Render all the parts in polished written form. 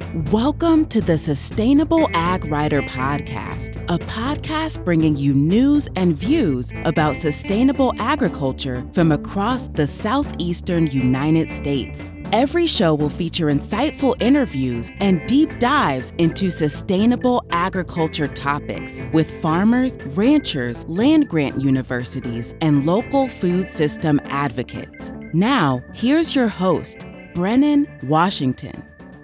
Welcome to the Sustainable Ag Writer Podcast, a podcast bringing you news and views about sustainable agriculture from across the southeastern United States. Every show will feature insightful interviews and deep dives into sustainable agriculture topics with farmers, ranchers, land-grant universities, and local food system advocates. Now, here's your host, Brennan Washington.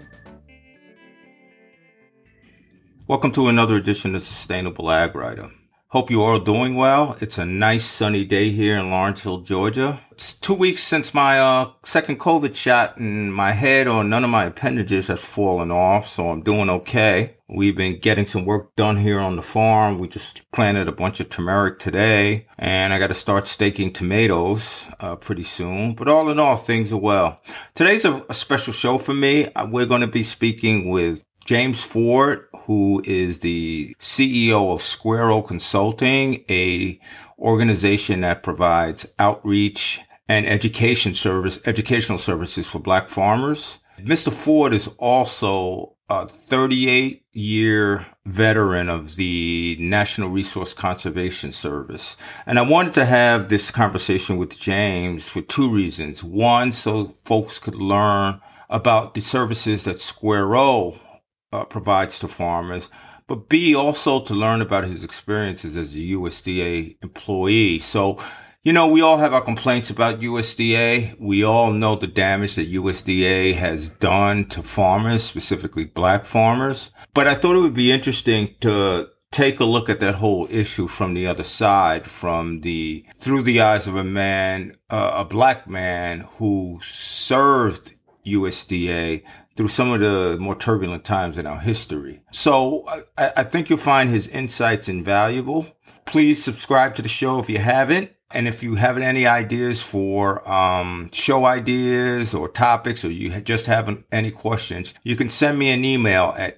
Welcome to another edition of Sustainable Ag Writer. Hope you're all doing well. It's a nice sunny day here in Lawrenceville, Georgia. It's 2 weeks since my second COVID shot, and my head or none of my appendages has fallen off, so I'm doing okay. We've been getting some work done here on the farm. We just planted a bunch of turmeric today, and I got to start staking tomatoes pretty soon. But all in all, things are well. Today's a special show for me. We're going to be speaking with James Ford, who is the CEO of Square Oak Consulting, a organization that provides outreach and educational services for Black farmers. Mr. Ford is also a 38-year veteran of the National Resource Conservation Service. And I wanted to have this conversation with James for two reasons. One, so folks could learn about the services that Square Oak provides to farmers, but B, also to learn about his experiences as a USDA employee. So, we all have our complaints about USDA. We all know the damage that USDA has done to farmers, specifically Black farmers. But I thought it would be interesting to take a look at that whole issue from the other side, through the eyes of a Black man who served USDA through some of the more turbulent times in our history. So I think you'll find his insights invaluable. Please subscribe to the show if you haven't. And if you have any ideas for show ideas or topics, or you just have any questions, you can send me an email at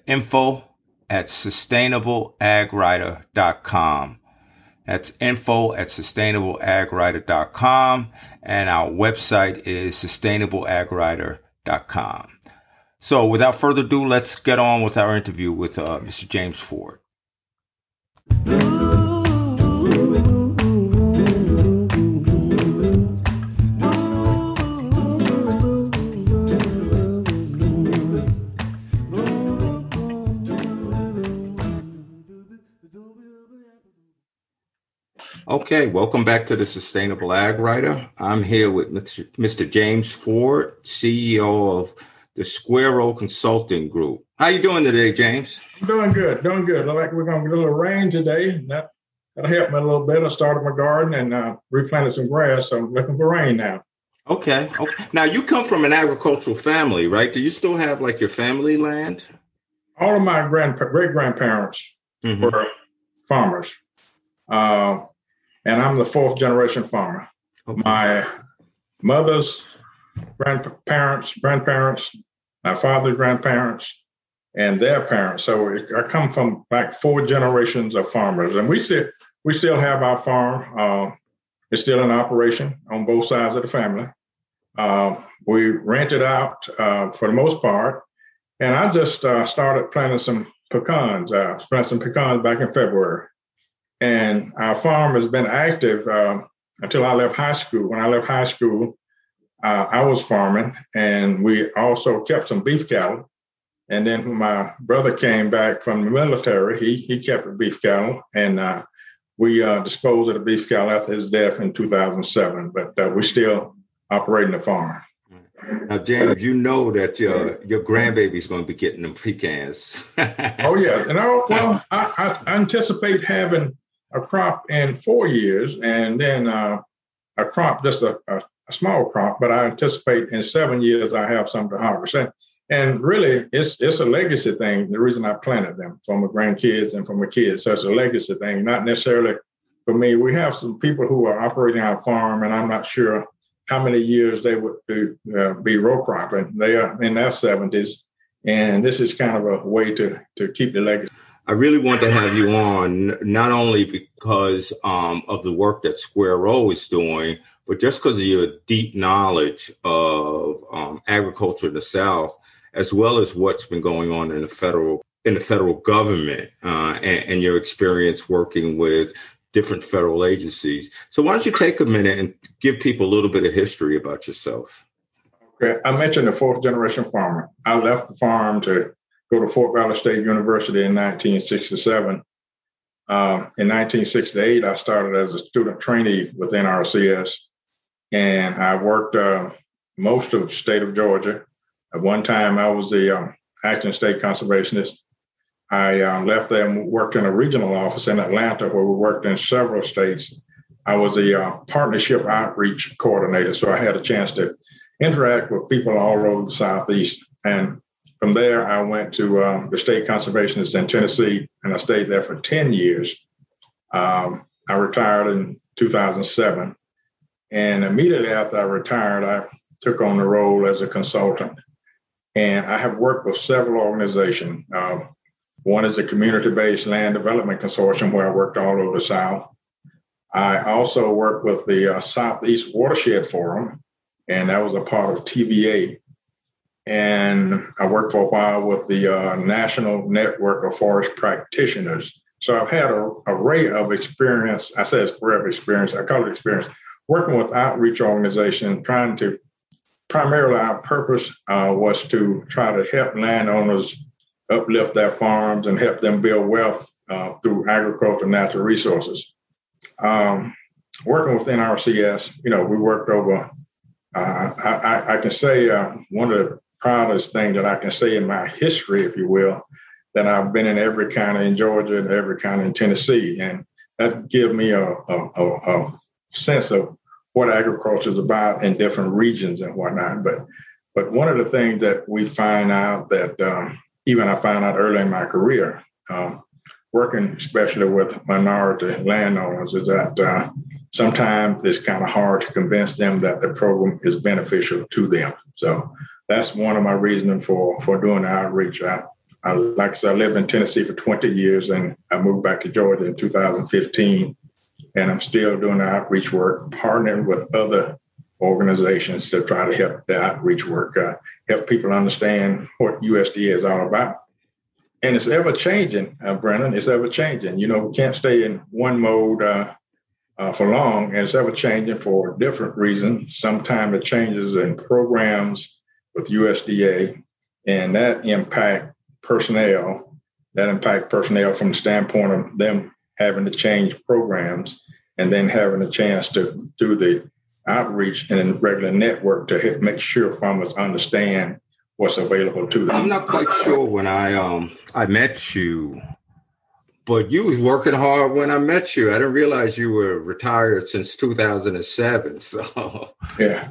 info@sustainableagwriter.com. That's info@sustainableagwriter.com. And our website is sustainableagwriter.com. So without further ado, let's get on with our interview with Mr. James Ford. Okay, welcome back to the Sustainable Ag Writer. I'm here with Mr. James Ford, CEO of the Square Oak Consulting Group. How you doing today, James? I'm doing good. Look like we're going to get a little rain today. That'll help me a little bit. I started my garden and replanted some grass, so I'm looking for rain now. Okay. Now, you come from an agricultural family, right? Do you still have, like, your family land? All of my great-grandparents were farmers, and I'm the fourth generation farmer. Okay. My mother's grandparents, my father's grandparents, and their parents. So I come from like four generations of farmers, and we still have our farm. It's still in operation on both sides of the family. We rent it out for the most part, and I just started planting some pecans. Planted some pecans back in February, and our farm has been active until I left high school. When I left high school, I was farming, and we also kept some beef cattle. And then when my brother came back from the military, he kept the beef cattle, and we disposed of the beef cattle after his death in 2007. But we're still operating the farm. Now, James, you know that your grandbaby's going to be getting them pecans. Oh yeah, well, I anticipate having a crop in 4 years, and then a crop, just a small crop, but I anticipate in 7 years I have some to harvest. And really, it's a legacy thing. The reason I planted them for my grandkids and for my kids, so it's a legacy thing, not necessarily for me. We have some people who are operating our farm, and I'm not sure how many years they would be row cropping. They are in their 70s, and this is kind of a way to keep the legacy. I really want to have you on, not only because of the work that Square Oak is doing, but just because of your deep knowledge of agriculture in the South as well as what's been going on in the federal government, and your experience working with different federal agencies. So why don't you take a minute and give people a little bit of history about yourself? Okay, I mentioned the fourth generation farmer. I left the farm to go to Fort Valley State University in 1967. In 1968, I started as a student trainee with NRCS, and I worked most of the state of Georgia. At one time, I was the acting state conservationist. I left there and worked in a regional office in Atlanta, where we worked in several states. I was a partnership outreach coordinator, so I had a chance to interact with people all over the Southeast. And from there, I went to the state conservationist in Tennessee, and I stayed there for 10 years. I retired in 2007. And immediately after I retired, I took on the role as a consultant. And I have worked with several organizations. One is the Community-Based Land Development Consortium, where I worked all over the South. I also worked with the Southeast Watershed Forum, and that was a part of TVA. And I worked for a while with the National Network of Forest Practitioners. So I've had an array of experience. I say it's array of experience. I call it experience. Working with outreach organizations, primarily our purpose was to try to help landowners uplift their farms and help them build wealth through agriculture and natural resources. Working with NRCS, we worked over, I can say one of the proudest things that I can say in my history, if you will, that I've been in every county in Georgia and every county in Tennessee. And that gives me a sense of what agriculture is about in different regions and whatnot. But one of the things that we find out that even I found out early in my career, working especially with minority landowners, is that sometimes it's kind of hard to convince them that the program is beneficial to them. So that's one of my reasons for doing the outreach. Like I said, I lived in Tennessee for 20 years, and I moved back to Georgia in 2015. And I'm still doing the outreach work, partnering with other organizations to try to help the outreach work, help people understand what USDA is all about. And it's ever changing, Brennan. It's ever changing. We can't stay in one mode for long, and it's ever changing for different reasons. Sometimes it changes in programs with USDA, and that impact personnel from the standpoint of them having to change programs and then having a chance to do the outreach in a regular network to make sure farmers understand what's available to them. I'm not quite sure when I met you, but you was working hard when I met you. I didn't realize you were retired since 2007. So yeah,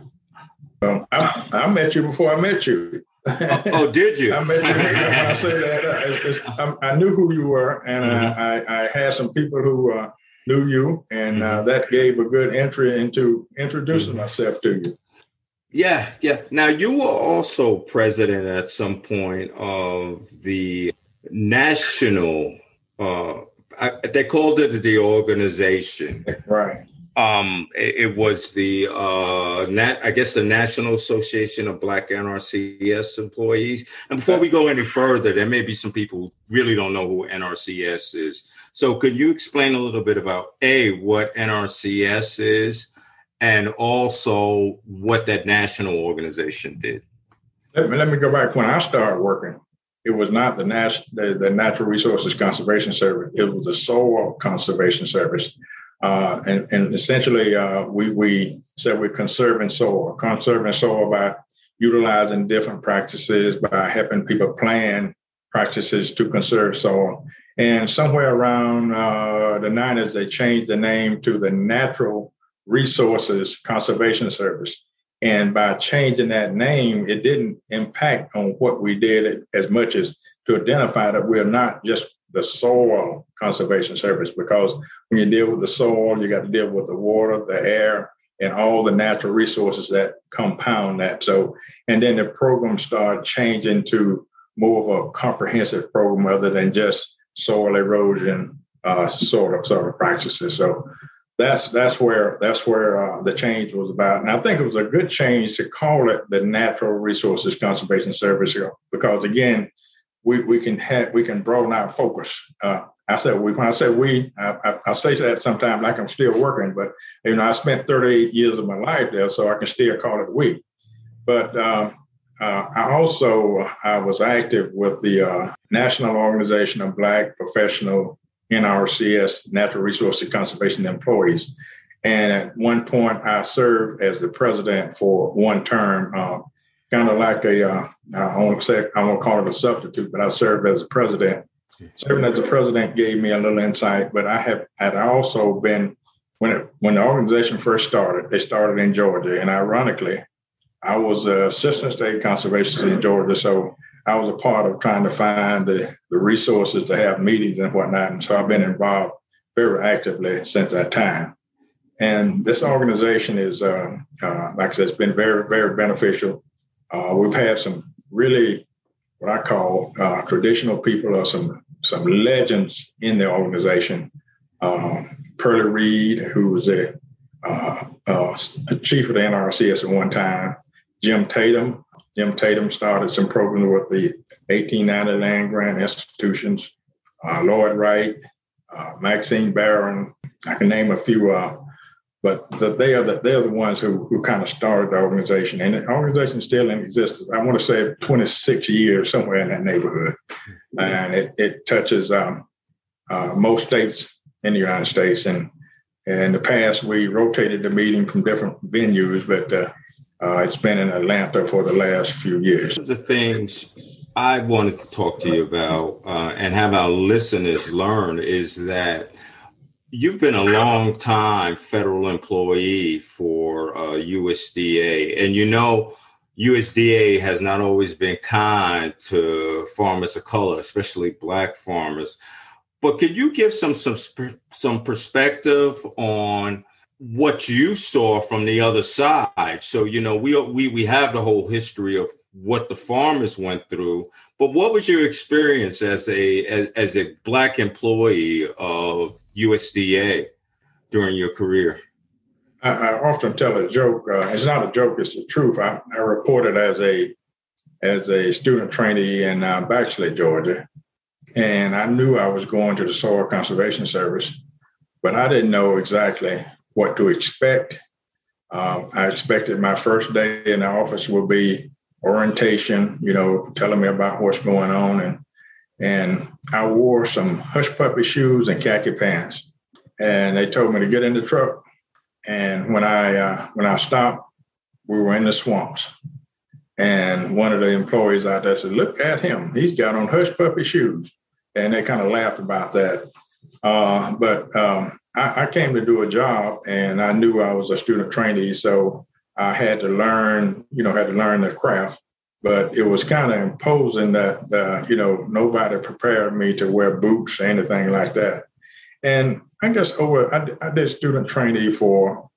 I met you before I met you. Oh, did you? I met you. When I say that, I knew who you were, and I had some people who knew you, and that gave a good entry into introducing myself to you. Yeah. Now, you were also president at some point of the national, they called it the organization. Right. It was the, I guess, the National Association of Black NRCS Employees. And before we go any further, there may be some people who really don't know who NRCS is. So could you explain a little bit about, what NRCS is, and also what that national organization did? Let me go back. When I started working, it was not the Natural Resources Conservation Service. It was the Soil Conservation Service. And essentially, we said we're conserving soil by utilizing different practices, by helping people plan practices to conserve soil. And somewhere around the 90s, they changed the name to the Natural Resources Conservation Service. And by changing that name, it didn't impact on what we did as much as to identify that we're not just the Soil Conservation Service, because when you deal with the soil, you got to deal with the water, the air, and all the natural resources that compound that. So, and then the program started changing to more of a comprehensive program other than just soil erosion sort of practices. So that's where the change was about. And I think it was a good change to call it the Natural Resources Conservation Service, because again, we can broaden our focus. I say that sometimes like I'm still working, but I spent 38 years of my life there, so I can still call it we. But I was active with the National Organization of Black Professional NRCS Natural Resources Conservation Employees. And at one point, I served as the president for one term, kind of like I won't call it a substitute, but I served as a president. Serving as a president gave me a little insight, but I had also been, when the organization first started, they started in Georgia. And ironically, I was an assistant state conservationist in Georgia, so I was a part of trying to find the resources to have meetings and whatnot. And so I've been involved very actively since that time. And this organization is, like I said, it's been very, very beneficial. We've had some really, what I call traditional people, or some legends in the organization. Pearlie Reed, who was a chief of the NRCS at one time. Jim Tatum started some programs with the 1890 land grant institutions. Lloyd Wright, Maxine Barron. I can name a few, but they are the ones who kind of started the organization, and the organization is still in existence. I want to say 26 years, somewhere in that neighborhood, and it touches most states in the United States. And in the past, we rotated the meeting from different venues, but it's been in Atlanta for the last few years. One of the things I wanted to talk to you about and have our listeners learn is that you've been a long time federal employee for USDA, and USDA has not always been kind to farmers of color, especially Black farmers. But could you give some perspective on what you saw from the other side? So, we have the whole history of what the farmers went through, but what was your experience as a Black employee of USDA during your career? I often tell a joke. It's not a joke; it's the truth. I reported as a student trainee in Baxley, Georgia, and I knew I was going to the Soil Conservation Service, but I didn't know exactly what to expect. I expected my first day in the office would be orientation, telling me about what's going on. And I wore some hush puppy shoes and khaki pants. And they told me to get in the truck. And when I stopped, we were in the swamps. And one of the employees out there said, "Look at him. He's got on hush puppy shoes." And they kind of laughed about that. But I came to do a job, and I knew I was a student trainee, so I had to learn the craft. But it was kind of imposing that, nobody prepared me to wear boots or anything like that. And I guess I did student trainee for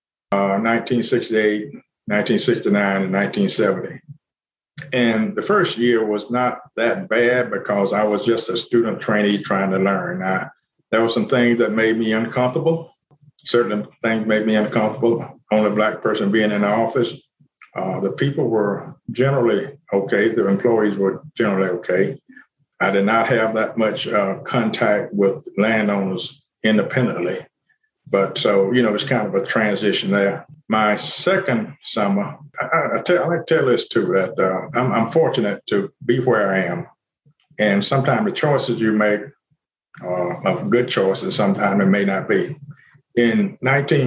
1968, 1969, and 1970. And the first year was not that bad because I was just a student trainee trying to learn. There were some things that made me uncomfortable. Certain things made me uncomfortable. Only Black person being in the office. The people were generally okay. The employees were generally okay. I did not have that much contact with landowners independently. But so, it's kind of a transition there. My second summer, I like to tell this too, that I'm fortunate to be where I am. And sometimes the choices you make are good choices, sometimes it may not be. In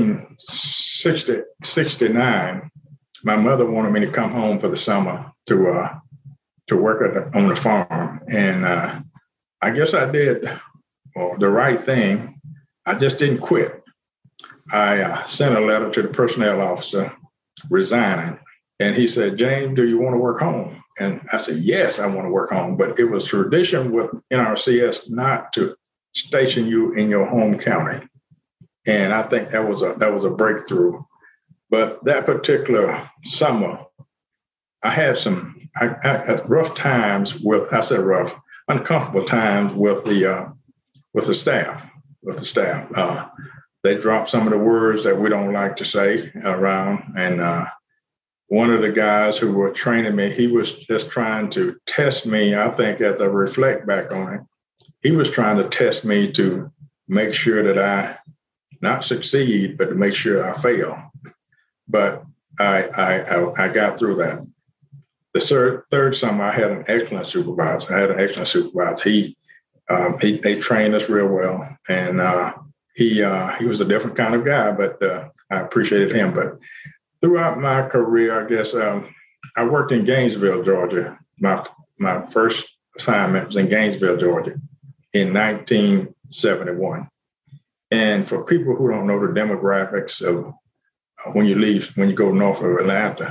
1969, my mother wanted me to come home for the summer to work on the farm. And I guess I did the right thing. I just didn't quit. I sent a letter to the personnel officer resigning. And he said, "James, do you want to work home?" And I said, "Yes, I want to work home." But it was tradition with NRCS not to station you in your home county. And I think that was a breakthrough. But that particular summer, I had some rough times uncomfortable times with the staff. they drop some of the words that we don't like to say around. And one of the guys who were training me, he was just trying to test me. I think as I reflect back on it, he was trying to test me to make sure that I not succeed, but to make sure I fail. But I got through that. The third summer, I had an excellent supervisor. They trained us real well, and he was a different kind of guy, but I appreciated him. But throughout my career, I guess I worked in Gainesville, Georgia. My first assignment was in Gainesville, Georgia, in 1971. And for people who don't know the demographics of when you go north of Atlanta,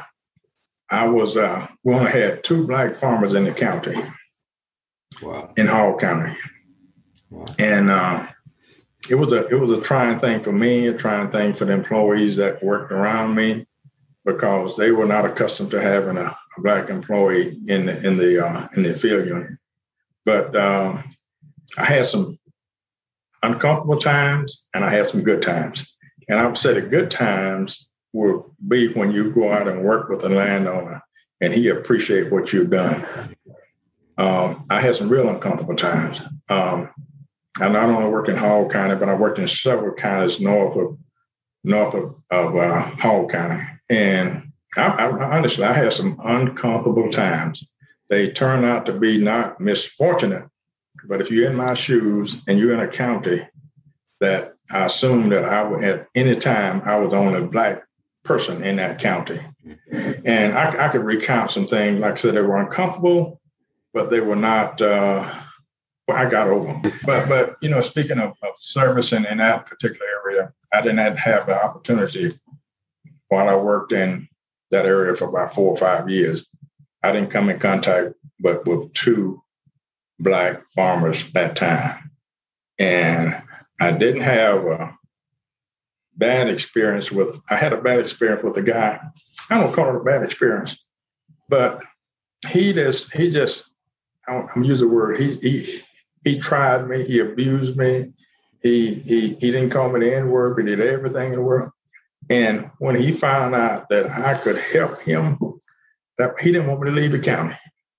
we only had 2 Black farmers in the county. Wow. In Hall County. Wow. And it was a trying thing for me, a trying thing for the employees that worked around me, because they were not accustomed to having a Black employee in the field unit. But I had some uncomfortable times and I had some good times. And I would say the good times will be when you go out and work with a landowner and he appreciate what you've done. I had some real uncomfortable times. I not only worked in Hall County, but I worked in several counties north of Hall County. And I honestly, I had some uncomfortable times. They turned out to be not misfortunate, but if you're in my shoes and you're in a county that I assume that at any time I was the only Black person in that county. And I could recount some things, like I said, they were uncomfortable, but they were not, I got over them. But speaking of service in that particular area, I didn't have the opportunity while I worked in that area for about 4 or 5 years. I didn't come in contact but with 2 Black farmers that time. And I didn't have a bad experience I had a bad experience with a guy. I don't call it a bad experience, but he just, I'm using the word, he tried me, he abused me. He didn't call me the N-word, but he did everything in the world. And when he found out that I could help him, that he didn't want me to leave the county.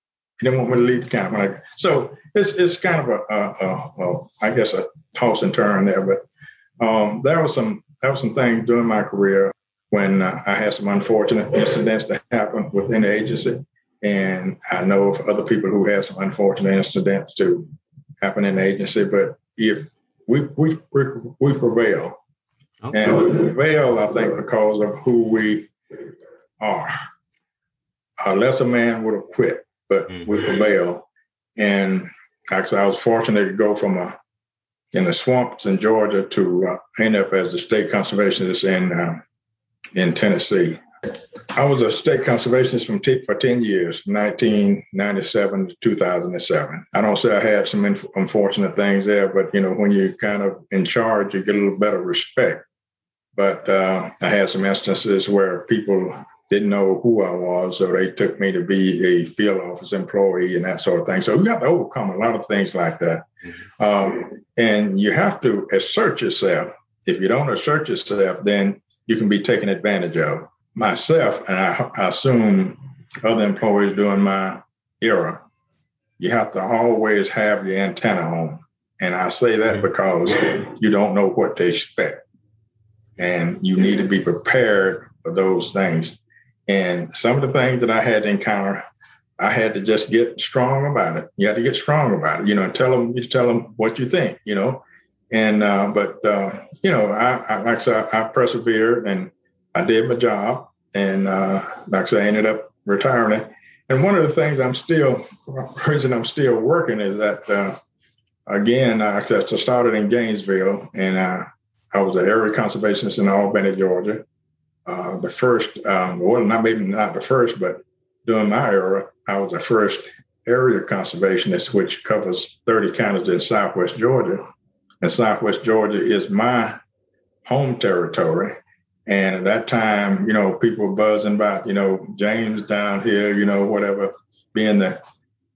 So it's kind of I guess a toss and turn there. But there was some things during my career when I had some unfortunate incidents that happened within the agency, and I know of other people who had some unfortunate incidents to happen in the agency. But if we prevail, okay. And we prevail, I think, because of who we are. A lesser man would have quit, but we prevail. And actually, I was fortunate to go from in the swamps in Georgia to end up as a state conservationist in Tennessee. I was a state conservationist for 10 years, 1997 to 2007. I don't say I had some unfortunate things there, but when you're kind of in charge, you get a little better respect. But I had some instances where people didn't know who I was, so they took me to be a field office employee and that sort of thing. So you have to overcome a lot of things like that. And you have to assert yourself. If you don't assert yourself, then you can be taken advantage of. Myself, and I assume other employees during my era, you have to always have your antenna on. And I say that because you don't know what to expect. And you need to be prepared for those things. And some of the things that I had to encounter, I had to just get strong about it. You had to get strong about it, tell them what you think, And, I like I said, I persevered and I did my job. And like I said, I ended up retiring. And one of the things reason I'm still working is that, again, I started in Gainesville, and I was an area conservationist in Albany, Georgia. The first, not the first, but during my era, I was the first area conservationist, which covers 30 counties in Southwest Georgia. And Southwest Georgia is my home territory. And at that time, people were buzzing about, James down here, whatever, being the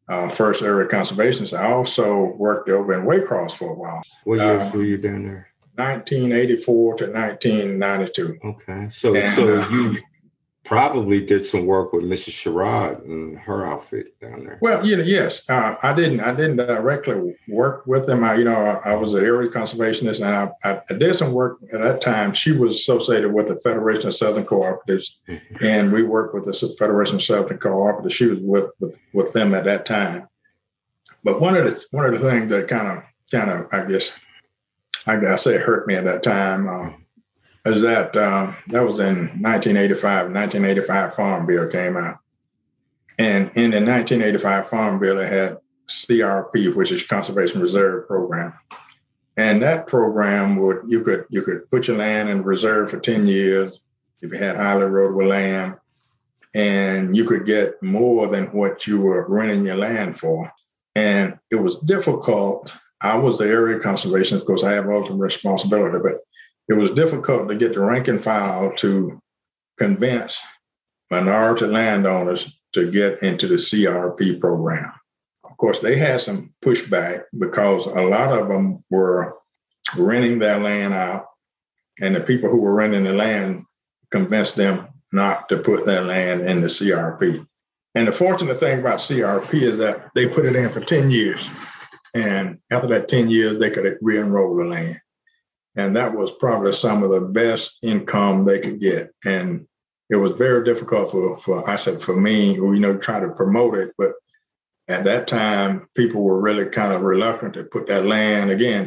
first area conservationist. I also worked over in Waycross for a while. What years were you down there? 1984 to 1992. Okay. So you probably did some work with Mrs. Sherrod and her outfit down there. Well, yes. I didn't directly work with them. I was an area conservationist, and I did some work at that time. She was associated with the Federation of Southern Cooperatives, and we worked with the Federation of Southern Cooperatives. She was with them at that time. But one of the things that kind of I guess I say hurt me at that time is that that was in 1985. 1985 Farm Bill came out. And in the 1985 Farm Bill, it had CRP, which is Conservation Reserve Program. And that program you could put your land in reserve for 10 years if you had highly erodible land, and you could get more than what you were renting your land for. And it was difficult. I was the area conservationist because I have ultimate responsibility, but it was difficult to get the rank and file to convince minority landowners to get into the CRP program. Of course, they had some pushback because a lot of them were renting their land out, and the people who were renting the land convinced them not to put their land in the CRP. And the fortunate thing about CRP is that they put it in for 10 years. And after that 10 years, they could re-enroll the land. And that was probably some of the best income they could get. And it was very difficult for me, try to promote it. But at that time, people were really kind of reluctant to put that land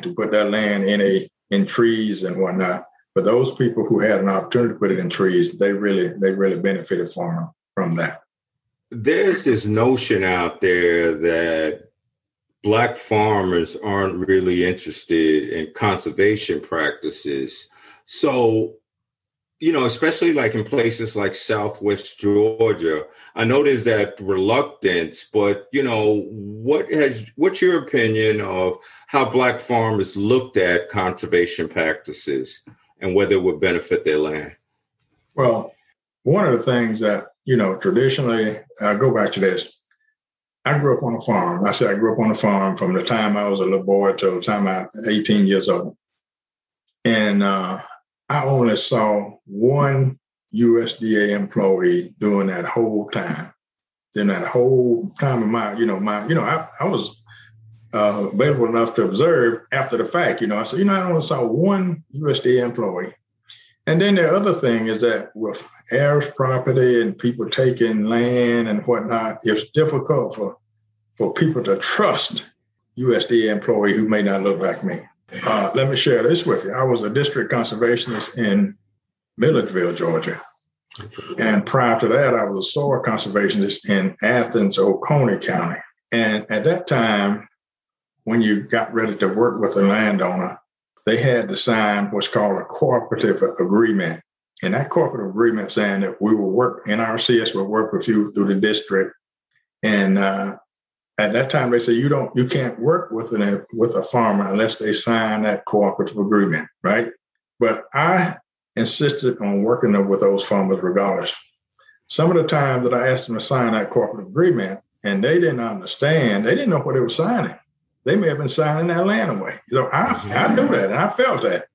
in trees and whatnot. But those people who had an opportunity to put it in trees, they really benefited from that. There's this notion out there that Black farmers aren't really interested in conservation practices. So, especially like in places like Southwest Georgia, I know there's that reluctance, but, what's your opinion of how Black farmers looked at conservation practices and whether it would benefit their land? Well, one of the things that, traditionally, I go back to this. I grew up on a farm. I grew up on a farm from the time I was a little boy till the time I was 18 years old. And I only saw one USDA employee during that whole time. Then that whole time of I was available enough to observe after the fact. I said, I only saw one USDA employee. And then the other thing is that with heirs property and people taking land and whatnot, it's difficult for people to trust USDA employee who may not look like me. Let me share this with you. I was a district conservationist in Milledgeville, Georgia. And prior to that, I was a soil conservationist in Athens, Oconee County. And at that time, when you got ready to work with a landowner, they had to sign what's called a cooperative agreement. And that cooperative agreement saying that we will work, NRCS will work with you through the district. And at that time, they said you can't work with a farmer unless they sign that cooperative agreement, right? But I insisted on working with those farmers regardless. Some of the times that I asked them to sign that cooperative agreement, and they didn't understand, they didn't know what they were signing. They may have been signing that land away. I knew that, and I felt that.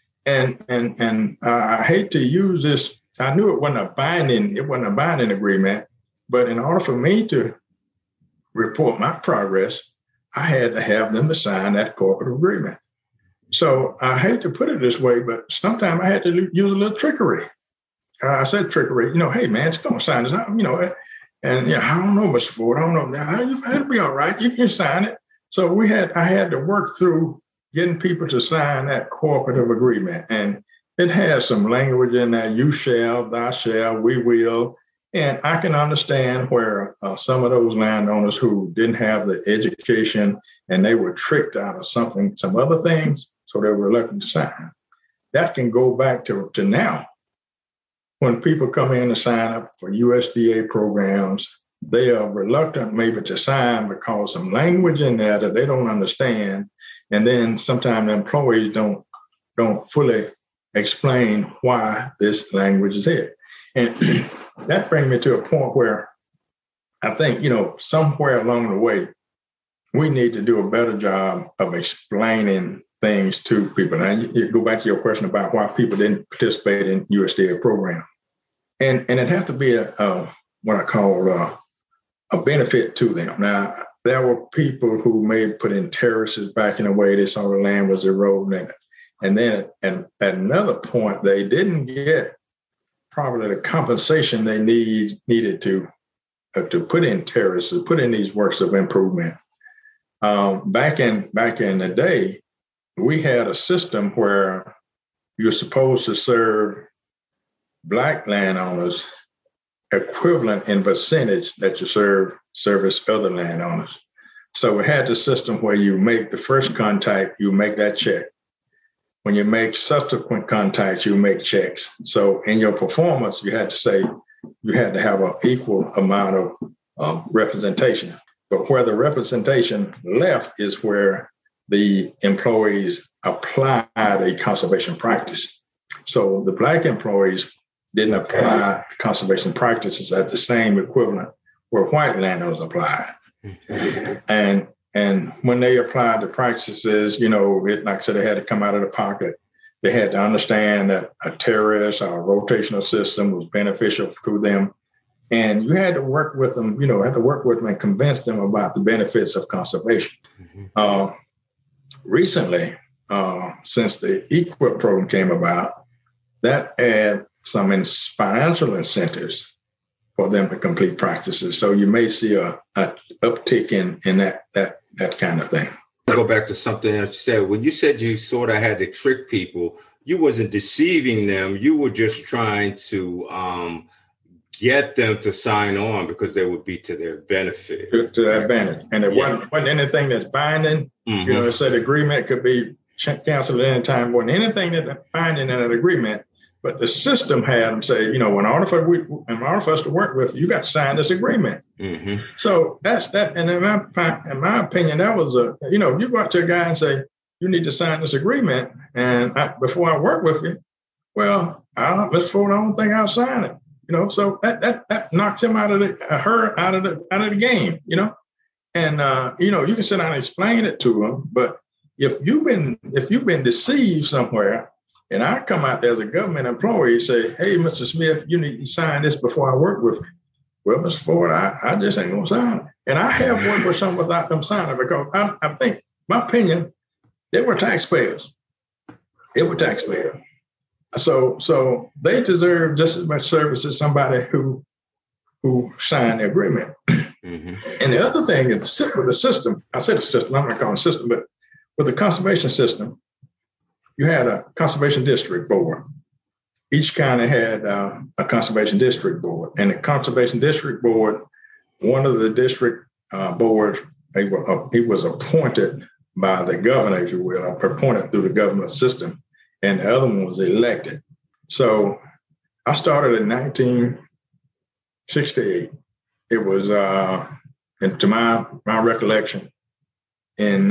And I hate to use this. I knew it wasn't a binding agreement, but in order for me to report my progress, I had to have them to sign that corporate agreement. So I hate to put it this way, but sometimes I had to use a little trickery. I said trickery, hey man, it's gonna sign this, and I don't know, Mr. Ford, I don't know. It'll be all right. You can sign it. So I had to work through getting people to sign that cooperative agreement. And it has some language in there, you shall, thou shall, we will. And I can understand where some of those landowners who didn't have the education and they were tricked out of some other things, so they were reluctant to sign. That can go back to now. When people come in to sign up for USDA programs, they are reluctant maybe to sign because some language in there that they don't understand. And then sometimes the employees don't fully explain why this language is here. And that brings me to a point where I think, somewhere along the way, we need to do a better job of explaining things to people. Now, you go back to your question about why people didn't participate in USDA program. And it has to be what I call a benefit to them. Now, there were people who may put in terraces back in the way. They saw the land was eroding. And then at another point, they didn't get probably the compensation they needed to put in terraces, put in these works of improvement. Back in the day, we had a system where you're supposed to serve Black landowners equivalent in percentage that you service other landowners. So we had the system where you make the first contact, you make that check. When you make subsequent contacts, you make checks. So in your performance, you had to have an equal amount of representation. But where the representation left is where the employees applied a conservation practice. So the Black employees didn't apply conservation practices at the same equivalent where white landowners applied. And when they applied the practices, like I said, they had to come out of the pocket. They had to understand that a terrace or a rotational system was beneficial to them. And you had to work with them, and convince them about the benefits of conservation. Recently, since the EQIP program came about, that had some financial incentives for them to complete practices. So you may see a uptick in that kind of thing. I'll go back to something that you said. When you said you sort of had to trick people, you wasn't deceiving them. You were just trying to get them to sign on because they would be to their benefit. To their advantage. And it wasn't anything that's binding. It said agreement could be canceled at any time. Wasn't anything that's binding in an agreement. But the system had them say, in order for us to work with you, got to sign this agreement. So that's that. And in my opinion, that was you go out to a guy and say, you need to sign this agreement. And before I work with you, well, Mr. Ford, I don't think I'll sign it. So that knocks him out of the game. And you can sit down and explain it to him. But if you've been deceived somewhere, and I come out there as a government employee and say, hey, Mr. Smith, you need to sign this before I work with you. Well, Mr. Ford, I just ain't going to sign it. And I have worked with some without them signing because I think, my opinion, they were taxpayers. So they deserve just as much service as somebody who signed the agreement. And the other thing is with the system, I said the system, I'm not calling it a system, but with the conservation system, you had a conservation district board. Each county had a conservation district board. And the conservation district board, one of the district boards, he was appointed by the governor, if you will, appointed through the government system. And the other one was elected. So I started in 1968. It was, to my recollection, in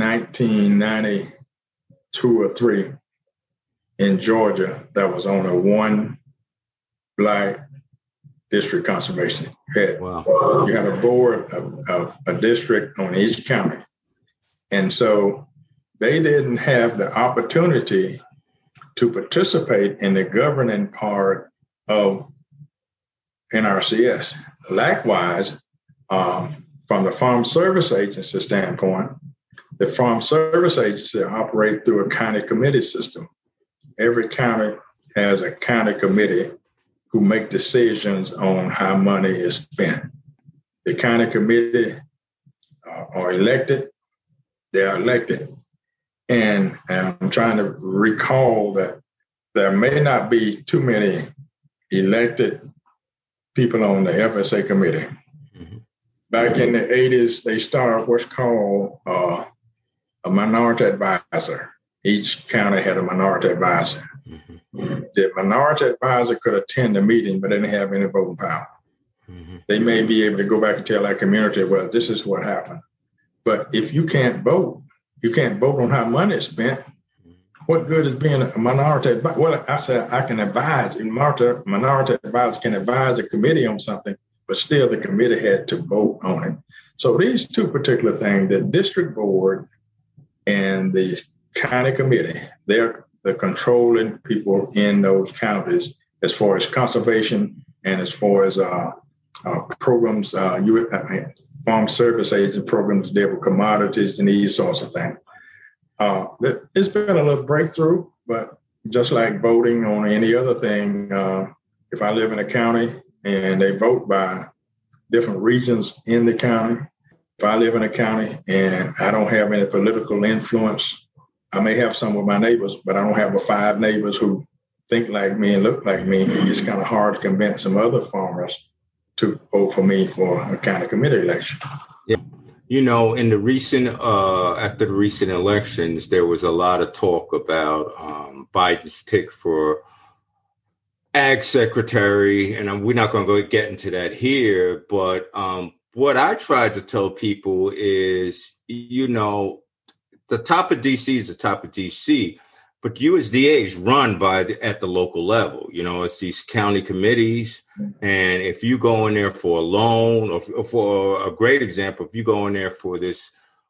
1992 or 3, in Georgia, that was only one Black district conservation head. Wow. You had a board of a district on each county. And so they didn't have the opportunity to participate in the governing part of NRCS. Likewise, from the Farm Service Agency standpoint, the Farm Service Agency operate through a county committee system. Every county has a county committee who make decisions on how money is spent. The county committee are elected. They are elected. And I'm trying to recall that there may not be too many elected people on the FSA committee. Back in the 80s, they started what's called a minority advisor. Each county had a minority advisor. The minority advisor could attend the meeting, but didn't have any voting power. They may be able to go back and tell that community, well, this is what happened. But if you can't vote on how money is spent, what good is being a minority advisor? Well, I said I can advise, and minority advisor can advise the committee on something, but still the committee had to vote on it. So these two particular things, the district board and the county committee. They're the controlling people in those counties as far as conservation and as far as programs, farm service agent programs, deal with commodities and these sorts of things. It's been a little breakthrough, but just like voting on any other thing, if I live in a county and they vote by different regions in the county, if I live in a county and I don't have any political influence, I may have some with my neighbors, but I don't have the 5 neighbors who think like me and look like me. It's kind of hard to convince some other farmers to vote for me for a county committee election. Yeah. You know, in the recent, after the recent elections, there was a lot of talk about Biden's pick for ag secretary, and we're not going to go get into that here. But what I tried to tell people is, you know, the top of DC is the top of DC, but USDA is run at the local level. You know, it's these county committees. And if you go in there for a loan, or for a great example, if you go in there for the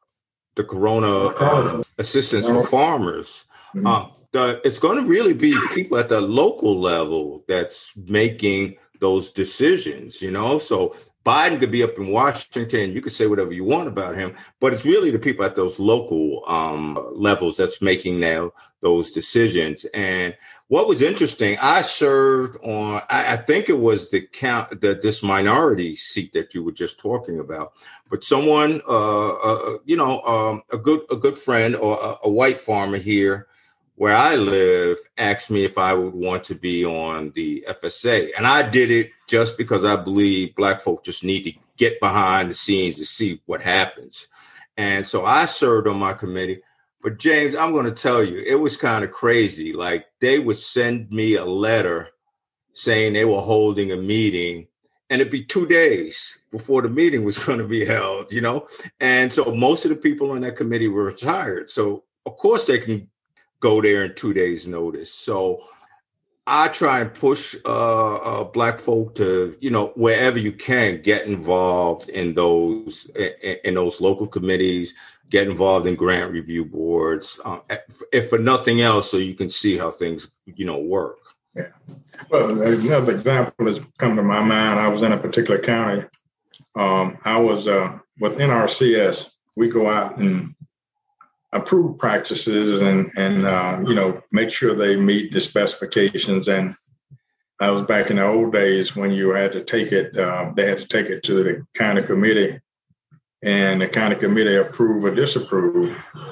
Corona assistance for farmers, it's going to really be people at the local level that's making those decisions, you know? So Biden could be up in Washington. You could say whatever you want about him, but it's really the people at those local levels that's making now those decisions. And what was interesting, I served on, I think it was this minority seat that you were just talking about, but someone, a good friend or a white farmer here where I live asked me if I would want to be on the FSA. And I did it just because I believe Black folk just need to get behind the scenes to see what happens. And so I served on my committee. But James, I'm going to tell you, it was kind of crazy. Like, they would send me a letter saying they were holding a meeting, and it'd be 2 days before the meeting was going to be held, you know? And so most of the people on that committee were retired. So of course they can go there in 2 days' notice. So I try and push Black folk to, you know, wherever you can, get involved in those local committees, get involved in grant review boards, if for nothing else, so you can see how things, you know, work. Yeah. Well, another example that's come to my mind. I was in a particular county. I was with NRCS. We go out and approve practices and make sure they meet the specifications. And I was back in the old days when you had to take it, they had to take it to the county committee, and the county committee approve or disapprove.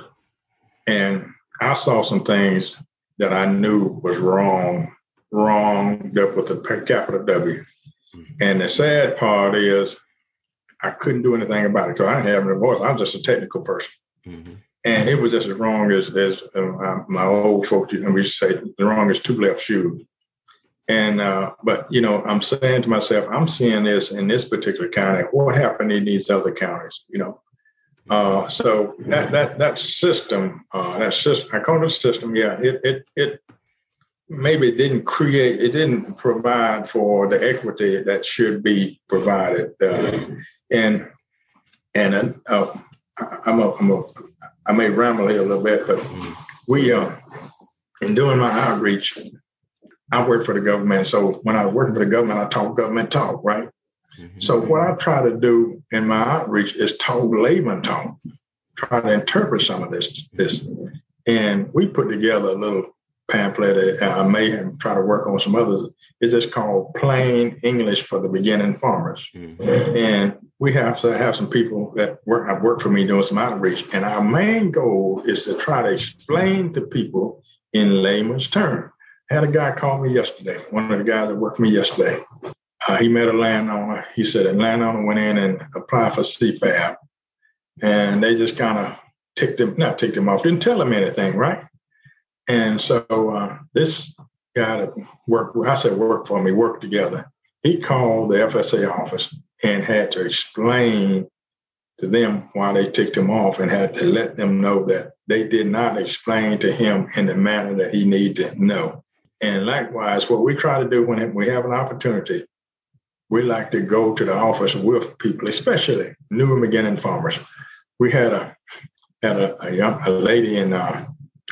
And I saw some things that I knew was wrong with a capital W. And the sad part is I couldn't do anything about it because I didn't have any voice. I was just a technical person. Mm-hmm. And it was just as wrong as my old folks, we used to say, the wrong as 2 left shoes. And, but, you know, I'm saying to myself, I'm seeing this in this particular county. What happened in these other counties, you know? So that system, I call it a system. Yeah, it maybe didn't provide for the equity that should be provided. I may ramble here a little bit, but we, in doing my outreach, I work for the government. So when I work for the government, I talk government talk, right? Mm-hmm. So what I try to do in my outreach is talk layman talk, try to interpret some of this. And we put together a little pamphlet. I may have try to work on some others. It's just called Plain English for the Beginning Farmers. Mm-hmm. And we have to have some people that have worked for me doing some outreach. And our main goal is to try to explain to people in layman's terms. I had a guy call me yesterday, one of the guys that worked for me yesterday. He met a landowner. He said a landowner went in and applied for CFAB. And they just kind of ticked him off, didn't tell him anything, right? And so this guy that worked together. He called the FSA office and had to explain to them why they ticked him off, and had to let them know that they did not explain to him in the manner that he needed to know. And likewise, what we try to do when we have an opportunity, we like to go to the office with people, especially new and beginning farmers. We had a lady in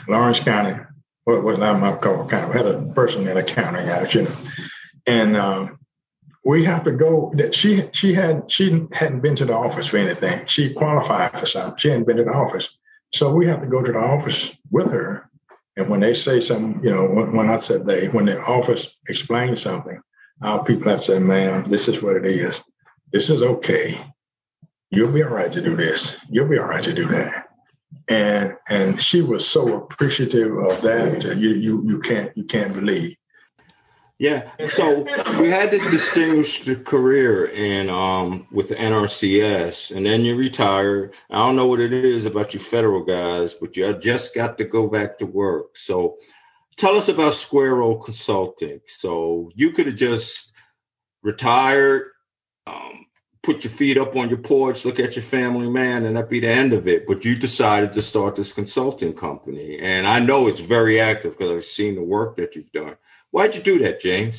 Lawrence County. What I'm not called county. We had a person in accounting, actually, and we have to go. That she hadn't been to the office for anything. She qualified for something. She hadn't been to the office, so we have to go to the office with her. And when they say something, when I said when the office explains something, our people have said, "Ma'am, this is what it is. This is okay. You'll be all right to do this. You'll be all right to do that." And she was so appreciative of that. You can't believe. Yeah. So you had this distinguished career with the NRCS, and then you retired. I don't know what it is about you federal guys, but you just got to go back to work. So tell us about Square Oak Consulting. So you could have just retired, put your feet up on your porch, look at your family, man, and that'd be the end of it. But you decided to start this consulting company. And I know it's very active because I've seen the work that you've done. Why'd you do that, James?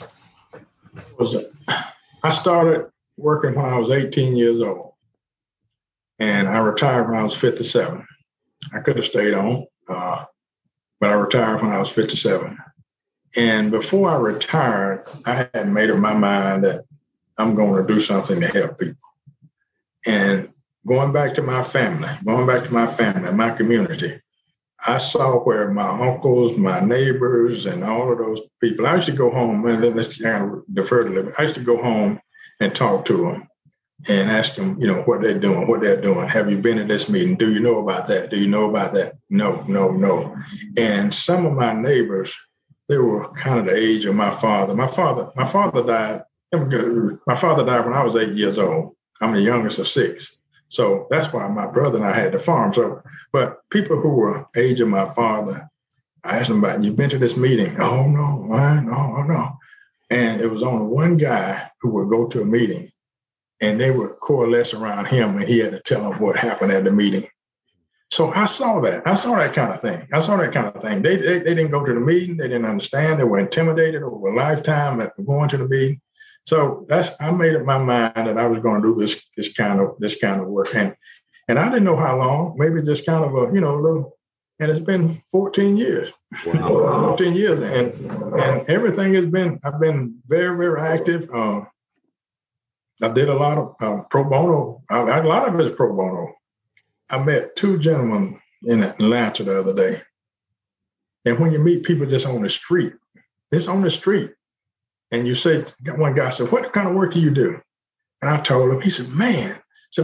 I started working when I was 18 years old, and I retired when I was 57. I could have stayed on, but I retired when I was 57. And before I retired, I had made up my mind that I'm going to do something to help people. And going back to my family, my community, I saw where my uncles, my neighbors, and all of those people, I used to go home, and then let's kind of defer a little bit. I used to go home and talk to them and ask them, what they're doing. Have you been to this meeting? Do you know about that? Do you know about that? No. And some of my neighbors, they were kind of the age of my father. My father died. My father died when I was 8 years old. I'm the youngest of 6. So that's why my brother and I had the farm. So, but people who were age of my father, I asked them about, you've been to this meeting? Oh, no. And it was only one guy who would go to a meeting, and they would coalesce around him, and he had to tell them what happened at the meeting. So I saw that kind of thing. They didn't go to the meeting. They didn't understand. They were intimidated over a lifetime of going to the meeting. So I made up my mind that I was going to do this kind of work, and I didn't know how long. Maybe just kind of a little. And it's been 14 years. Wow. 14 years, and everything has been. I've been very, very active. I did a lot of pro bono. A lot of it is pro bono. I met 2 gentlemen in Atlanta the other day, and when you meet people just on the street, and you say, one guy said, "What kind of work do you do?" And I told him. He said, "Man,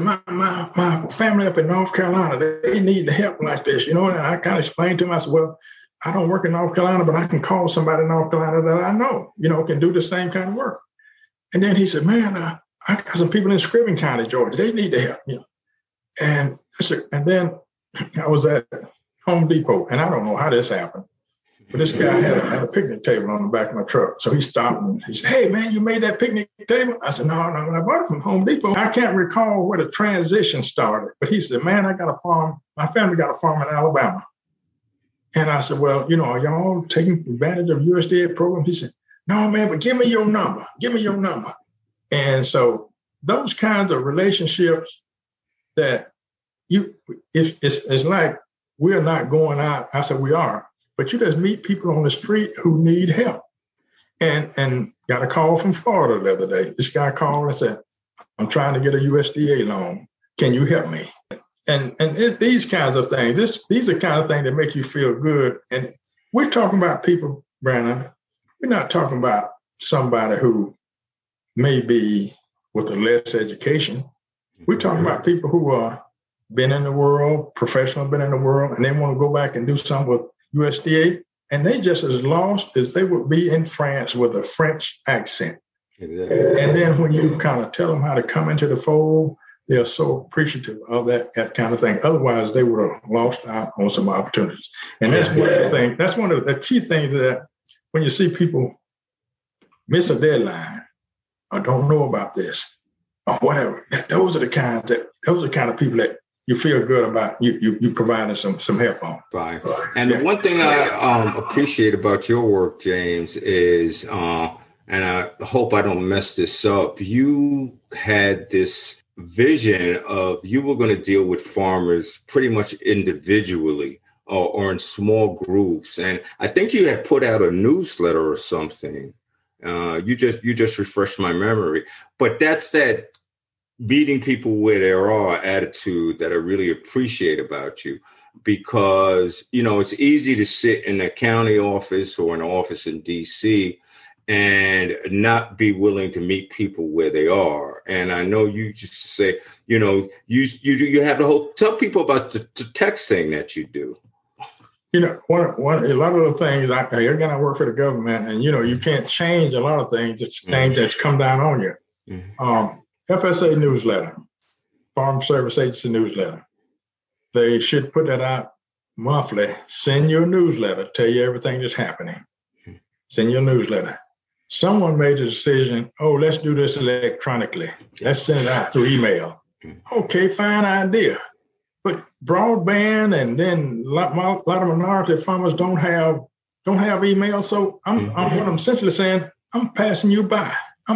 my family up in North Carolina, they need the help like this, And I kind of explained to him. I said, "Well, I don't work in North Carolina, but I can call somebody in North Carolina that I know, can do the same kind of work." And then he said, "Man, I got some people in Scriven County, Georgia. They need the help, And I said, and then I was at Home Depot, and I don't know how this happened. But this guy had a picnic table on the back of my truck. So he stopped and he said, "Hey, man, you made that picnic table?" I said, No, I bought it from Home Depot. I can't recall where the transition started. But he said, "Man, I got a farm. My family got a farm in Alabama." And I said, "Well, are y'all taking advantage of USDA program?" He said, "No, man, but give me your number. And so those kinds of relationships that it's like we're not going out. I said, "We are. But you just meet people on the street who need help." And got a call from Florida the other day. This guy called and said, "I'm trying to get a USDA loan. Can you help me?" And these kinds of things, these are kind of things that make you feel good. And we're talking about people, Brandon. We're not talking about somebody who may be with a less education. We're talking about people who are been in the world, professional, been in the world, and they want to go back and do something with USDA, and they just as lost as they would be in France with a French accent. Exactly. And then when you kind of tell them how to come into the fold, they're so appreciative of that kind of thing. Otherwise, they would have lost out on some opportunities. And that's one of the things. That's one of the key things that when you see people miss a deadline or don't know about this or whatever, those are the kind of people that you feel good about you providing some help on. Right. And the one thing I appreciate about your work, James, is, and I hope I don't mess this up, you had this vision of you were going to deal with farmers pretty much individually. or in small groups. And I think you had put out a newsletter or something. You just refreshed my memory. But that's that meeting people where they are attitude that I really appreciate about you, because, it's easy to sit in a county office or an office in DC and not be willing to meet people where they are. And I know you just say, you have the whole, tell people about the text thing that you do. A lot of the things, again, I work for the government, and, you can't change a lot of things. It's things that come down on you. Mm-hmm. FSA newsletter, Farm Service Agency newsletter. They should put that out monthly. Send your newsletter, tell you everything that's happening. Send your newsletter. Someone made a decision, let's do this electronically. Let's send it out through email. Okay, fine idea. But broadband, and then a lot of minority farmers don't have email. So what I'm essentially saying, I'm passing you by.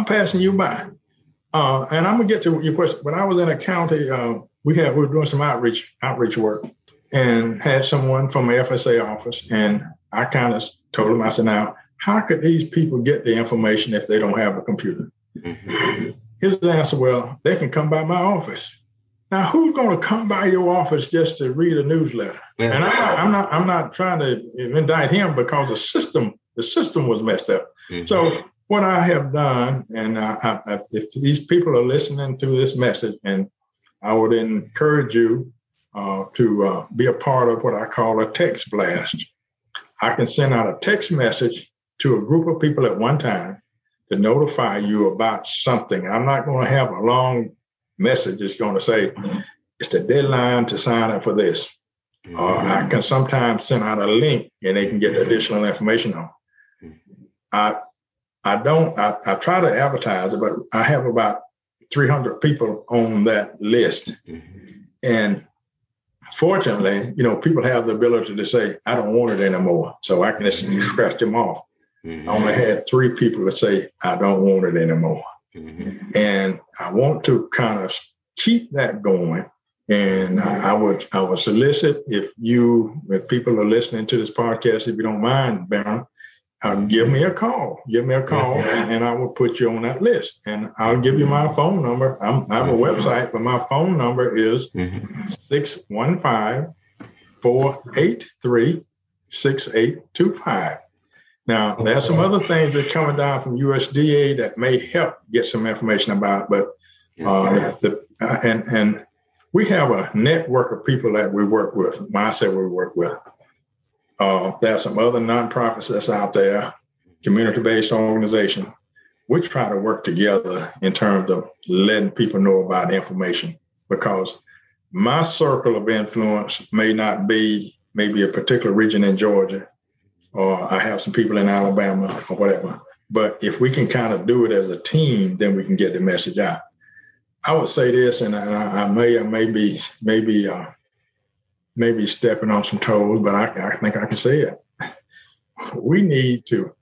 And I'm gonna get to your question. When I was in a county, we were doing some outreach work, and had someone from the FSA office, and I kind of told him, I said, now, how could these people get the information if they don't have a computer? Mm-hmm. His answer, well, they can come by my office. Now, who's going to come by your office just to read a newsletter? Yeah. And I'm not trying to indict him, because the system was messed up. Mm-hmm. So what I have done, and if these people are listening to this message, and I would encourage you to be a part of what I call a text blast. I can send out a text message to a group of people at one time to notify you about something. I'm not going to have a long message. It's going to say, it's the deadline to sign up for this. Or I can sometimes send out a link and they can get additional information on. I try to advertise it, but I have about 300 people on that list. And fortunately, people have the ability to say, I don't want it anymore. So I can just scratch them off. I only had 3 people that say, I don't want it anymore. And I want to kind of keep that going. And I would solicit, if people are listening to this podcast, if you don't mind, Baron, give me a call. And I will put you on that list. And I'll give you my phone number. I have a website, but my phone number is 615-483-6825. Now, there's some other things that are coming down from USDA that may help get some information about, but and we have a network of people that we work with. When I say we work with, there's some other nonprofits that's out there, community-based organization. We try to work together in terms of letting people know about information, because my circle of influence may not be maybe a particular region in Georgia, or I have some people in Alabama or whatever. But if we can kind of do it as a team, then we can get the message out. I would say this, and I may be stepping on some toes, but I think I can say it. We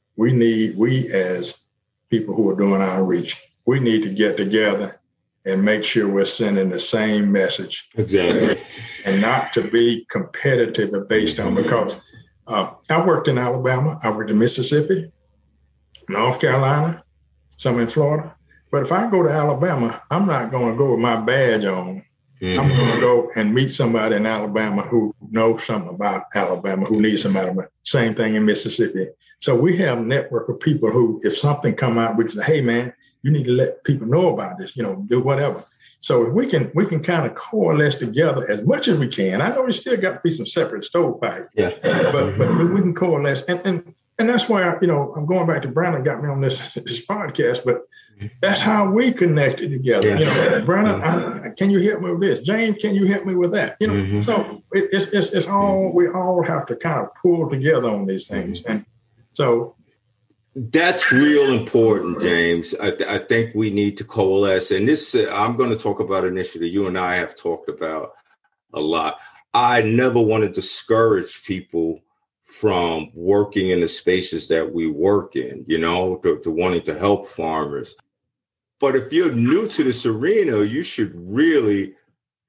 as people who are doing outreach, we need to get together and make sure we're sending the same message. Exactly. And not to be competitive based on, because I worked in Alabama, I worked in Mississippi, North Carolina, some in Florida. But if I go to Alabama, I'm not going to go with my badge on. I'm going to go and meet somebody in Alabama who knows something about Alabama, who needs some Alabama. Same thing in Mississippi. So we have a network of people who, if something come out, we say, hey, man, you need to let people know about this, do whatever. So if we can kind of coalesce together as much as we can. I know we still got to be some separate stovepipes, but we can coalesce. And that's why, I'm going back to Brandon got me on this podcast, but that's how we connected together. Yeah. Brandon, can you help me with this? James, can you help me with that? So it's all, we all have to kind of pull together on these things. And so that's real important, James. I think we need to coalesce. And this, I'm going to talk about an issue that you and I have talked about a lot. I never want to discourage people from working in the spaces that we work in, to wanting to help farmers. But if you're new to this arena, you should really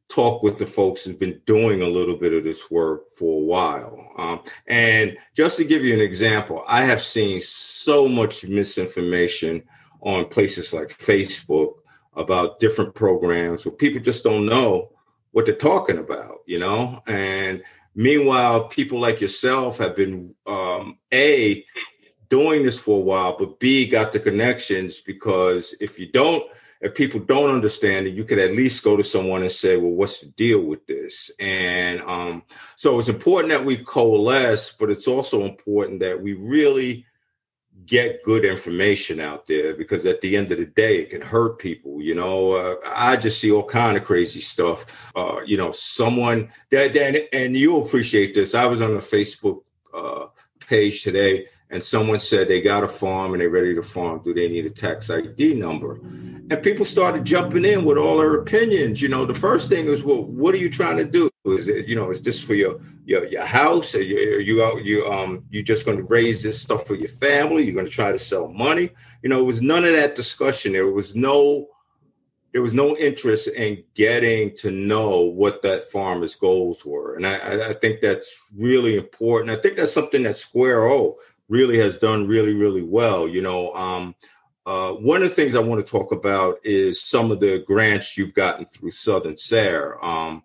talk with the folks who've been doing a little bit of this work for a while. And just to give you an example, I have seen so much misinformation on places like Facebook about different programs where people just don't know what they're talking about, and meanwhile, people like yourself have been, A, doing this for a while, but B, got the connections, because if people don't understand it, you could at least go to someone and say, well, what's the deal with this? And so it's important that we coalesce, but it's also important that we really get good information out there, because at the end of the day, it can hurt people. I just see all kind of crazy stuff. Someone that, and you'll appreciate this. I was on a Facebook page today, and someone said they got a farm and they're ready to farm. Do they need a tax ID number? And people started jumping in with all their opinions. The first thing is, well, what are you trying to do? Is it, is this for your house? Are you just going to raise this stuff for your family? You're going to try to sell money? It was none of that discussion. There was no interest in getting to know what that farmer's goals were. And I think that's really important. I think that's something that Square O really has done really, really well. One of the things I want to talk about is some of the grants you've gotten through Southern SARE.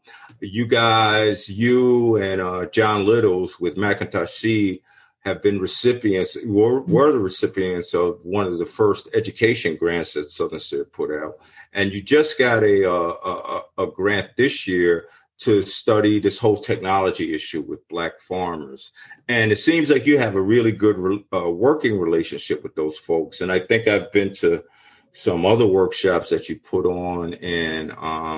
You and John Littles with McIntosh Seed have been were the recipients of one of the first education grants that Southern SARE put out. And you just got a grant this year to study this whole technology issue with Black farmers. And it seems like you have a really good working relationship with those folks. And I think I've been to some other workshops that you put on. And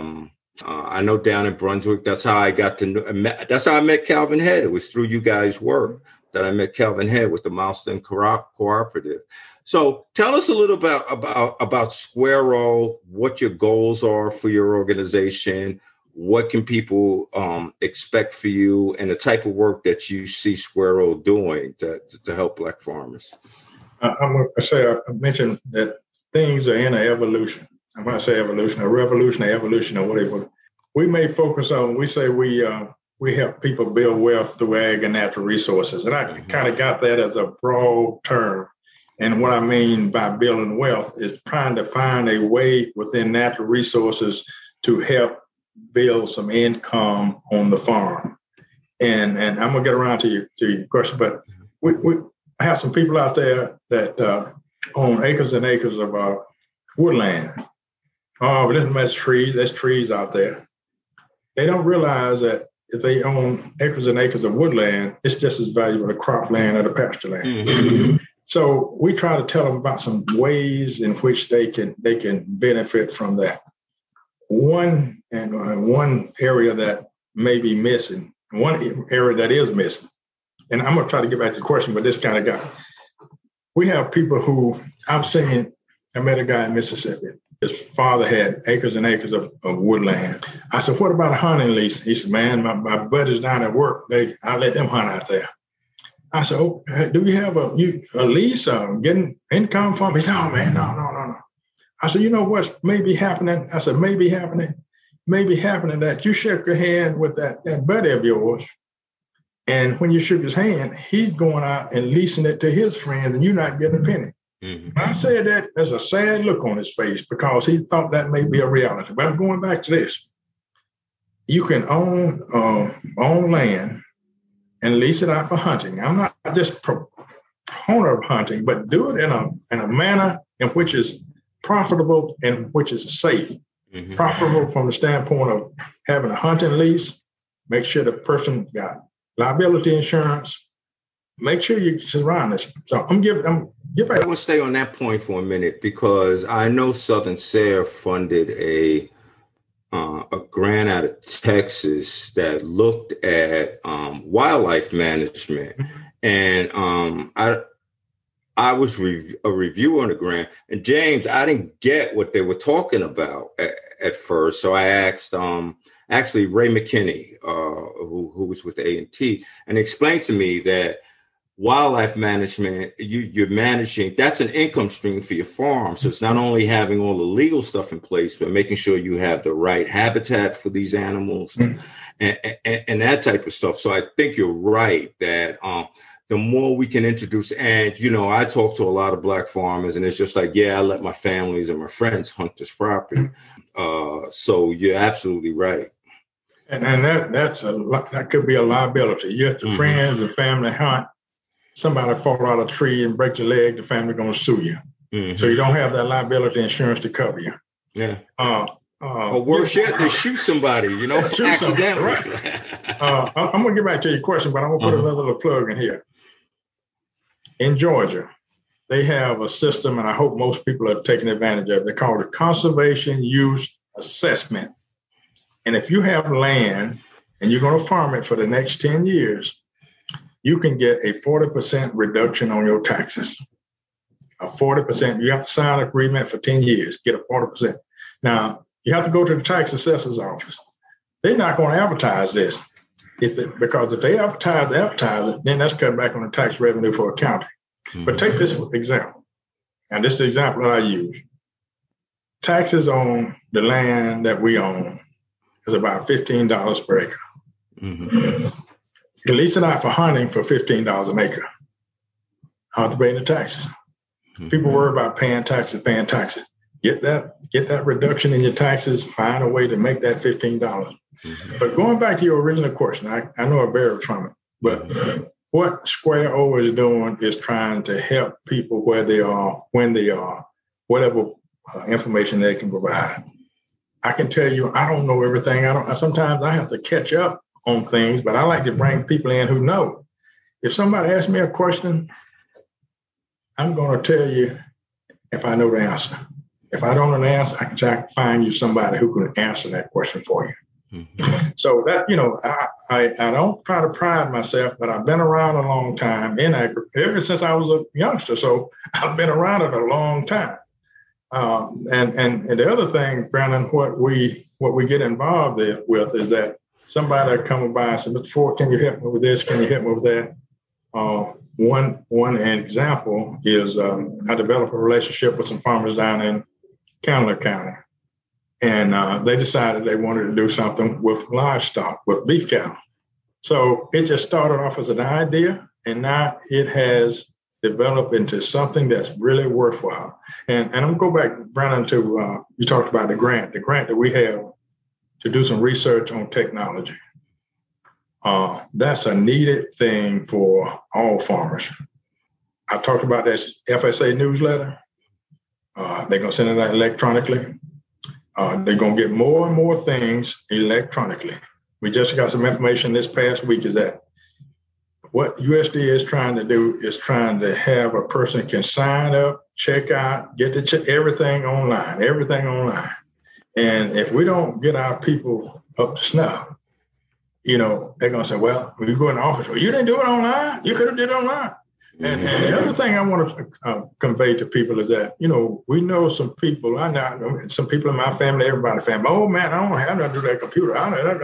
I know down in Brunswick, that's how I met Calvin Head. It was through you guys' work that I met Calvin Head with the Milestone Cooperative. So tell us a little about Square O, what your goals are for your organization. What can people expect for you, and the type of work that you see Square O doing to help Black farmers? I'm going to say, I mentioned that things are in an evolution. I'm going to say evolution, a revolution, or whatever. We may focus on, we say we help people build wealth through ag and natural resources. And I kind of got that as a broad term. And what I mean by building wealth is trying to find a way within natural resources to help build some income on the farm. And I'm gonna get around to your question, but we have some people out there that own acres and acres of woodland. Oh, but there's trees out there. They don't realize that if they own acres and acres of woodland, it's just as valuable as cropland or the pasture land. Mm-hmm. So we try to tell them about some ways in which they can benefit from that. One area that may be missing, one area that is missing, and I'm going to try to get back to the question, but this kind of guy. We have people who I've seen. I met a guy in Mississippi. His father had acres and acres of woodland. I said, what about a hunting lease? He said, man, my buddies down at work, I let them hunt out there. I said, oh, do you have a lease getting income from? He said, oh, man, no. I said, you know what may be happening? I said, maybe happening that you shook your hand with that buddy of yours. And when you shook his hand, he's going out and leasing it to his friends and you're not getting a penny. Mm-hmm. I said that there's a sad look on his face because he thought that may be a reality. But I'm going back to this. You can own land and lease it out for hunting. I'm not just proponent of hunting, but do it in a manner in which is profitable and which is safe. Mm-hmm. Profitable from the standpoint of having a hunting lease, make sure the person got liability insurance, make sure you surround this. So I want to stay on that point for a minute because I know Southern SARE funded a grant out of Texas that looked at wildlife management, and I was a reviewer on the grant. And James, I didn't get what they were talking about at first, so I asked actually Ray McKinney, who was with A&T, and explained to me that wildlife management, you're managing, that's an income stream for your farm. So it's not only having all the legal stuff in place, but making sure you have the right habitat for these animals and that type of stuff. So I think you're right that the more we can introduce, and, I talk to a lot of Black farmers, and it's just like, I let my families and my friends hunt this property. So you're absolutely right. And that could be a liability. You have to friends and family hunt. Somebody fall out of a tree and break your leg, the family going to sue you. So you don't have that liability insurance to cover you. Yeah. Or worse yet, they shoot somebody, accidentally. Right. I'm going to get back to your question, but I'm going to put another little plug in here. In Georgia, they have a system, and I hope most people have taken advantage of it. They call it Conservation Use Assessment. And if you have land and you're going to farm it for the next 10 years, you can get a 40% reduction on your taxes. A 40%. You have to sign an agreement for 10 years, get a 40%. Now, you have to go to the tax assessor's office. They're not going to advertise this. Because if they advertise it, then that's cut back on the tax revenue for a county. But take this example. And this is the example that I use. Taxes on the land that we own is about $15 per acre. You lease it out for hunting for $15 an acre. How to pay the taxes. People worry about paying taxes. Get that reduction in your taxes. Find a way to make that $15. But going back to your original question, I know I varied from it, but what Square O is doing is trying to help people where they are, when they are, whatever information they can provide. I can tell you, I don't know everything. Sometimes I have to catch up on things, but I like to bring people in who know. If somebody asks me a question, I'm going to tell you if I know the answer. If I don't know the answer, I can try to find you somebody who can answer that question for you. So that, I don't try to pride myself, but I've been around a long time in agriculture, ever since I was a youngster. So I've been around it a long time. And the other thing, Brandon, what we get involved with is that somebody come by and say, Mr. Ford, can you help me with this? Can you help me with that? One example is I developed a relationship with some farmers down in Candler County. And they decided they wanted to do something with livestock, with beef cattle. So it just started off as an idea, and now it has developed into something that's really worthwhile. And I'm going to go back, Brandon, to you talked about the grant that we have to do some research on technology. That's a needed thing for all farmers. I talked about this FSA newsletter. They're going to send it out electronically. They're going to get more and more things electronically. We just got some information this past week is that what USDA is trying to do is trying to have a person can sign up, check out, get to check everything online. And if we don't get our people up to snuff, they're going to say, well, when you go in the office, well, you didn't do it online. You could have did it online. And the other thing I want to convey to people is that, we know some people, I know some people in my family, everybody's family, oh man, I don't have nothing to do with that computer.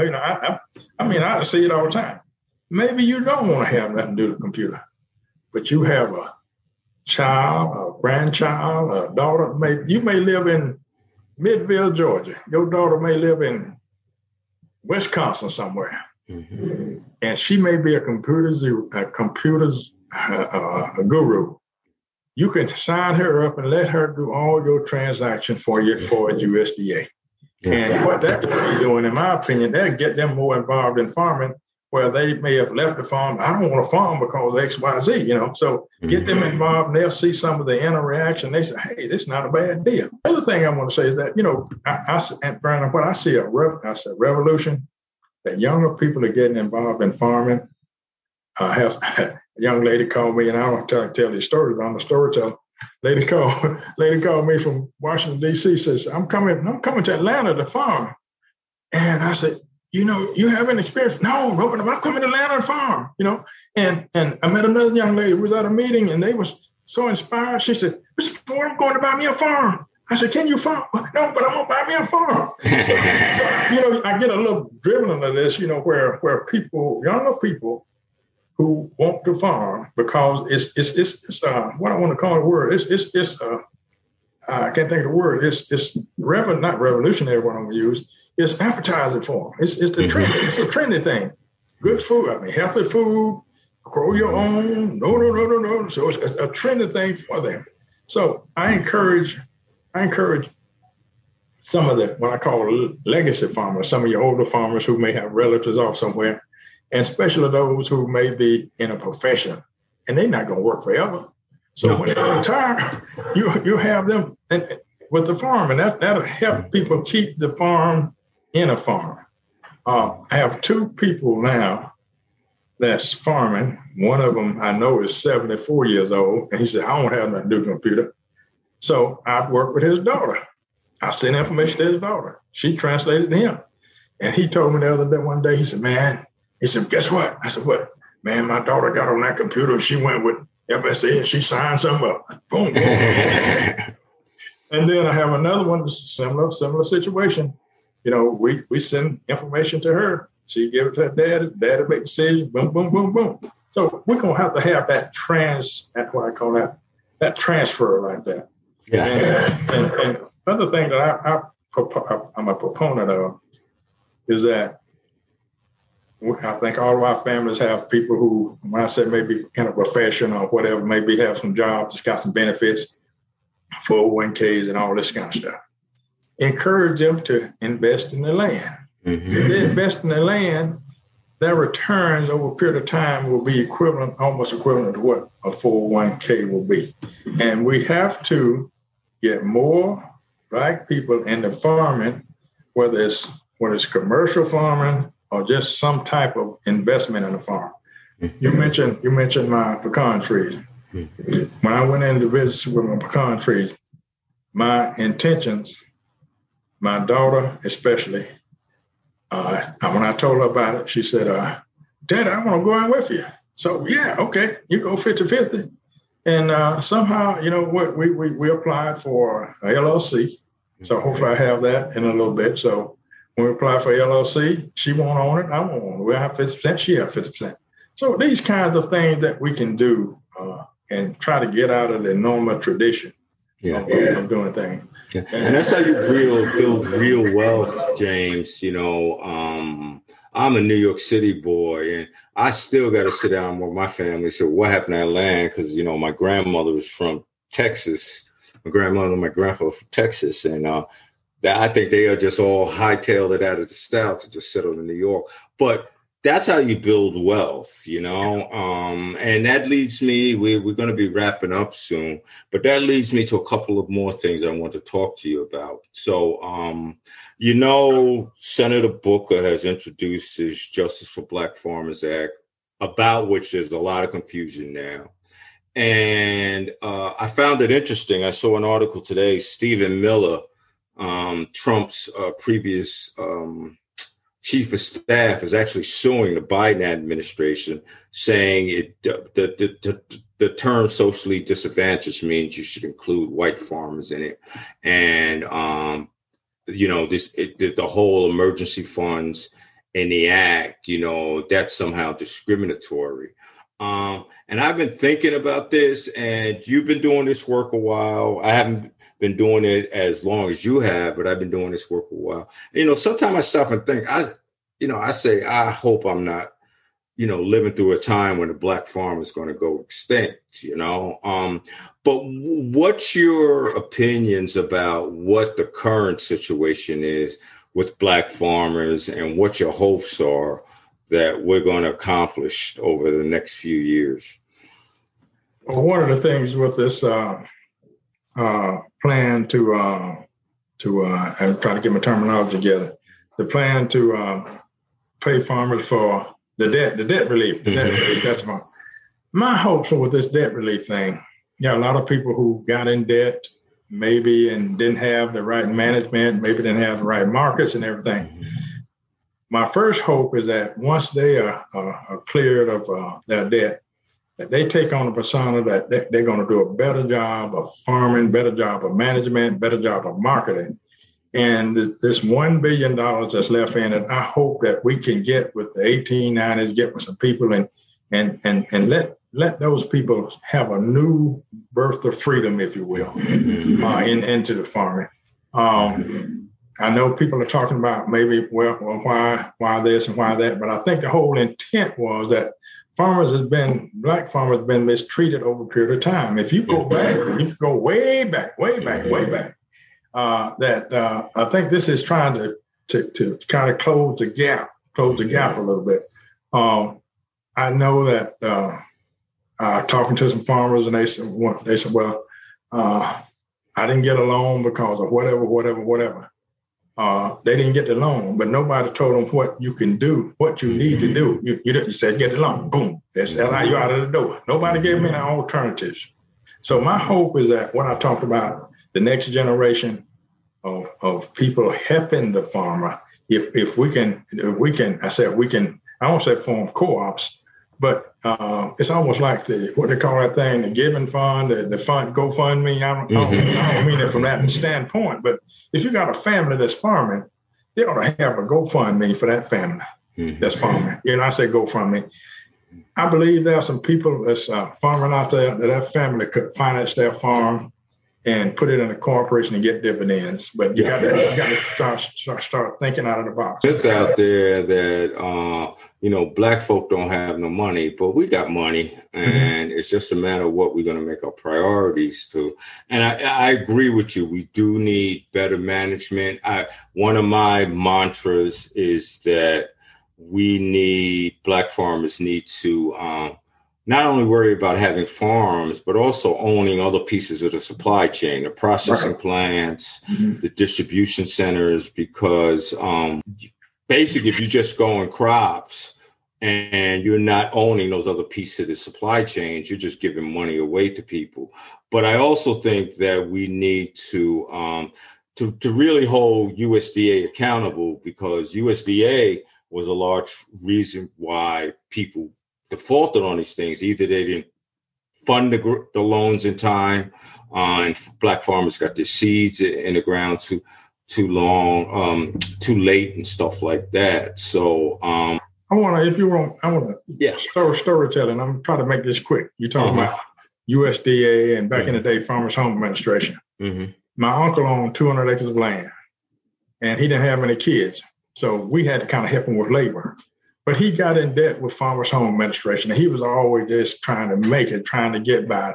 I see it all the time. Maybe you don't want to have nothing to do with the computer, but you have a child, a grandchild, a daughter. You may live in Midville, Georgia. Your daughter may live in Wisconsin somewhere. And she may be a computers guru. You can sign her up and let her do all your transactions for you for USDA. And what that's doing, in my opinion, that'll get them more involved in farming, where they may have left the farm. I don't want to farm because X, Y, Z, So get them involved, and they'll see some of the interaction. They say, hey, this is not a bad deal. The other thing I want to say is that, Brandon, what I see a revolution, that younger people are getting involved in farming. I have a young lady called me, and I don't tell these stories, but I'm a storyteller. Lady called me from Washington, D.C., says, I'm coming to Atlanta to farm. And I said, you have any experience? No, but I'm coming to Atlanta to farm, And I met another young lady who was at a meeting, and they was so inspired. She said, Mr. Ford, I'm going to buy me a farm. I said, can you farm? No, but I'm going to buy me a farm. So I get a little dribbling of this, where people, younger people, who want to farm because it's what I want to call a word. I can't think of the word. It's not revolutionary. What I'm going to use. It's appetizing for them. It's the trendy. It's a trendy thing. Good food. I mean, healthy food. Grow your own. No. So it's a trendy thing for them. So I encourage some of the what I call legacy farmers, some of your older farmers who may have relatives off somewhere, and especially those who may be in a profession and they're not going to work forever. So when they retire, you have them with the farm, and that'll help people keep the farm in a farm. I have two people now that's farming. One of them I know is 74 years old, and he said, I don't have nothing to do with computer. So I worked with his daughter. I sent information to his daughter. She translated to him. And he told me the other day, one day, he said, guess what? I said, what? Man, my daughter got on that computer and she went with FSA and she signed something up. Boom, boom. And then I have another one, similar situation. You know, we send information to her. She give it to her dad. Dad will make decisions. Boom, boom, boom, boom. So we're going to have that that's what I call that transfer like that. Yeah. And another thing that I'm a proponent of is that I think all of our families have people who, when I say maybe in a profession or whatever, maybe have some jobs, got some benefits, 401ks and all this kind of stuff. Encourage them to invest in the land. Mm-hmm. If they invest in the land, their returns over a period of time will be almost equivalent to what a 401k will be. And we have to get more Black people into farming, whether it's commercial farming or just some type of investment in the farm. Mm-hmm. You mentioned my pecan trees. Mm-hmm. When I went in to visit with my pecan trees, my intentions, my daughter especially, when I told her about it, she said, Dad, I want to go in with you. So yeah, okay, you go 50-50. And somehow, you know what, we applied for a LLC. So hopefully I have that in a little bit. So when we apply for LLC, she won't own it, I won't own it. We'll have 50%, she have 50%. So these kinds of things that we can do and try to get out of the normal tradition of doing things. Yeah. And that's how you build real wealth, James. You know, I'm a New York City boy, and I still got to sit down with my family. So what happened to that land? Because, you know, my grandmother was from Texas. My grandmother and my grandfather from Texas. And I think they are just all hightailed it out of the South to just settle in New York. But that's how you build wealth, you know, and that leads me, we're going to be wrapping up soon, but that leads me to a couple of more things I want to talk to you about. So, you know, Senator Booker has introduced his Justice for Black Farmers Act, about which there's a lot of confusion now. And I found it interesting. I saw an article today, Stephen Miller, Trump's previous chief of staff, is actually suing the Biden administration, saying the term socially disadvantaged means you should include white farmers in it. And, you know, the whole emergency funds in the act, you know, that's somehow discriminatory. And I've been thinking about this, and you've been doing this work a while. I haven't been doing it as long as you have, but I've been doing this work a while. You know, sometimes I stop and think, I say, I hope I'm not, you know, living through a time when the Black farm is going to go extinct, you know. But what's your opinions about what the current situation is with Black farmers, and what your hopes are that we're going to accomplish over the next few years? Well, one of the things with this plan to I'm trying to get my terminology together. The plan to pay farmers for the debt relief. That's my hopes with this debt relief thing. Yeah, a lot of people who got in debt maybe and didn't have the right management, maybe didn't have the right markets and everything. Mm-hmm. My first hope is that once they are cleared of their debt, that they take on the persona that they're going to do a better job of farming, better job of management, better job of marketing. And this $1 billion that's left in it, I hope that we can get with the 1890s, get with some people and and let those people have a new birth of freedom, if you will, into the farming. I know people are talking about maybe, well, why this and why that, but I think the whole intent was that black farmers have been mistreated over a period of time. If you go back, if you go way back, I think this is trying to kind of close the gap a little bit. I know that talking to some farmers, and they said, well, I didn't get a loan because of whatever. They didn't get the loan, but nobody told them what you can do, what you need to do. You said, get the loan, boom, that's you out of the door. Nobody gave me any alternatives. So my hope is that when I talked about the next generation of people helping the farmer, if we can, I won't say form co-ops, but it's almost like what they call that thing, the giving fund, the fund, GoFundMe. I don't mean it from that standpoint, but if you got a family that's farming, they ought to have a GoFundMe for that family that's farming. I say GoFundMe. I believe there are some people that's farming out there that family could finance their farm and put it in a corporation and get dividends. But you got to start thinking out of the box. It's out there that, black folk don't have no money, but we got money. And it's just a matter of what we're going to make our priorities to. And I agree with you. We do need better management. One of my mantras is that black farmers need to not only worry about having farms, but also owning other pieces of the supply chain, the processing plants, the distribution centers, because basically if you just go in crops and you're not owning those other pieces of the supply chains, you're just giving money away to people. But I also think that we need to really hold USDA accountable, because USDA was a large reason why people defaulted on these things. Either they didn't fund the loans in time, and black farmers got their seeds in the ground too long, too late, and stuff like that. So I want to storytelling. I'm trying to make this quick. You're talking about USDA and back in the day, Farmers Home Administration. My uncle owned 200 acres of land, and he didn't have any kids, so we had to kind of help him with labor. But he got in debt with Farmers Home Administration, and he was always just trying to make it, trying to get by.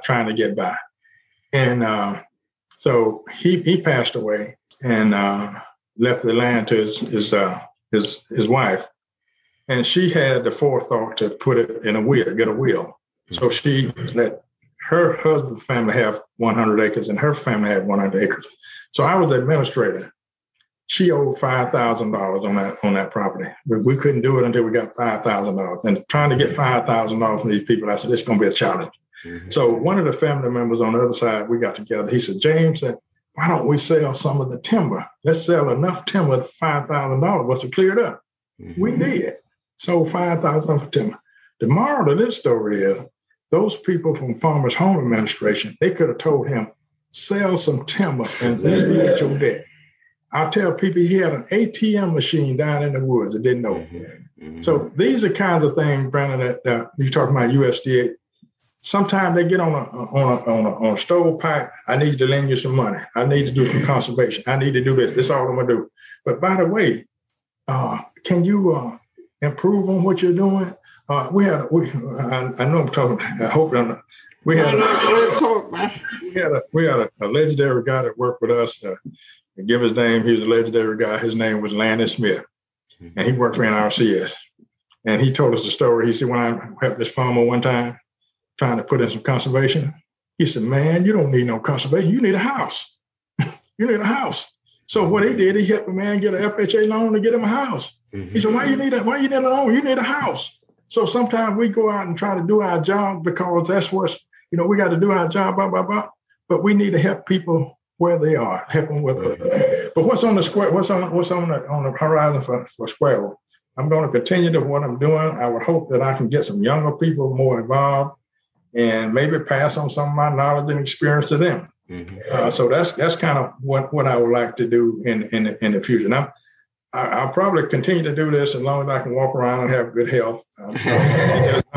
And so he passed away and left the land to his wife, and she had the forethought to put it in get a will. So she let her husband's family have 100 acres, and her family had 100 acres. So I was the administrator. She owed $5,000 on that property. We couldn't do it until we got $5,000. And trying to get $5,000 from these people, I said, it's going to be a challenge. So one of the family members on the other side, we got together. He said, James, why don't we sell some of the timber? Let's sell enough timber for $5,000 was to clear it up. We did. Sold $5,000 for timber. The moral of this story is those people from Farmers Home Administration, they could have told him, sell some timber and let me get your debt. I tell people he had an ATM machine down in the woods that didn't know. So these are kinds of things, Brandon, that you're talking about USDA. Sometimes they get on a stovepipe. I need to lend you some money. I need to do some conservation. I need to do this. This is all I'm gonna do. But by the way, can you improve on what you're doing? I know I'm talking. I hope I'm not. We had a legendary guy that worked with us. Give his name. He was a legendary guy. His name was Landon Smith, and he worked for NRCS. And he told us the story. He said, when I helped this farmer one time trying to put in some conservation, he said, man, you don't need no conservation. You need a house. You need a house. So what he did, he helped a man get an FHA loan to get him a house. He said, why you need that? Why you need a loan? You need a house. So sometimes we go out and try to do our job because that's what's, we got to do our job, blah, blah, blah. But we need to help people where they are, help them with it. But what's on the square? What's on the horizon for Square? I'm going to continue to what I'm doing. I would hope that I can get some younger people more involved and maybe pass on some of my knowledge and experience to them. So that's kind of what I would like to do in the future. Now, I'll probably continue to do this as long as I can walk around and have good health. There's not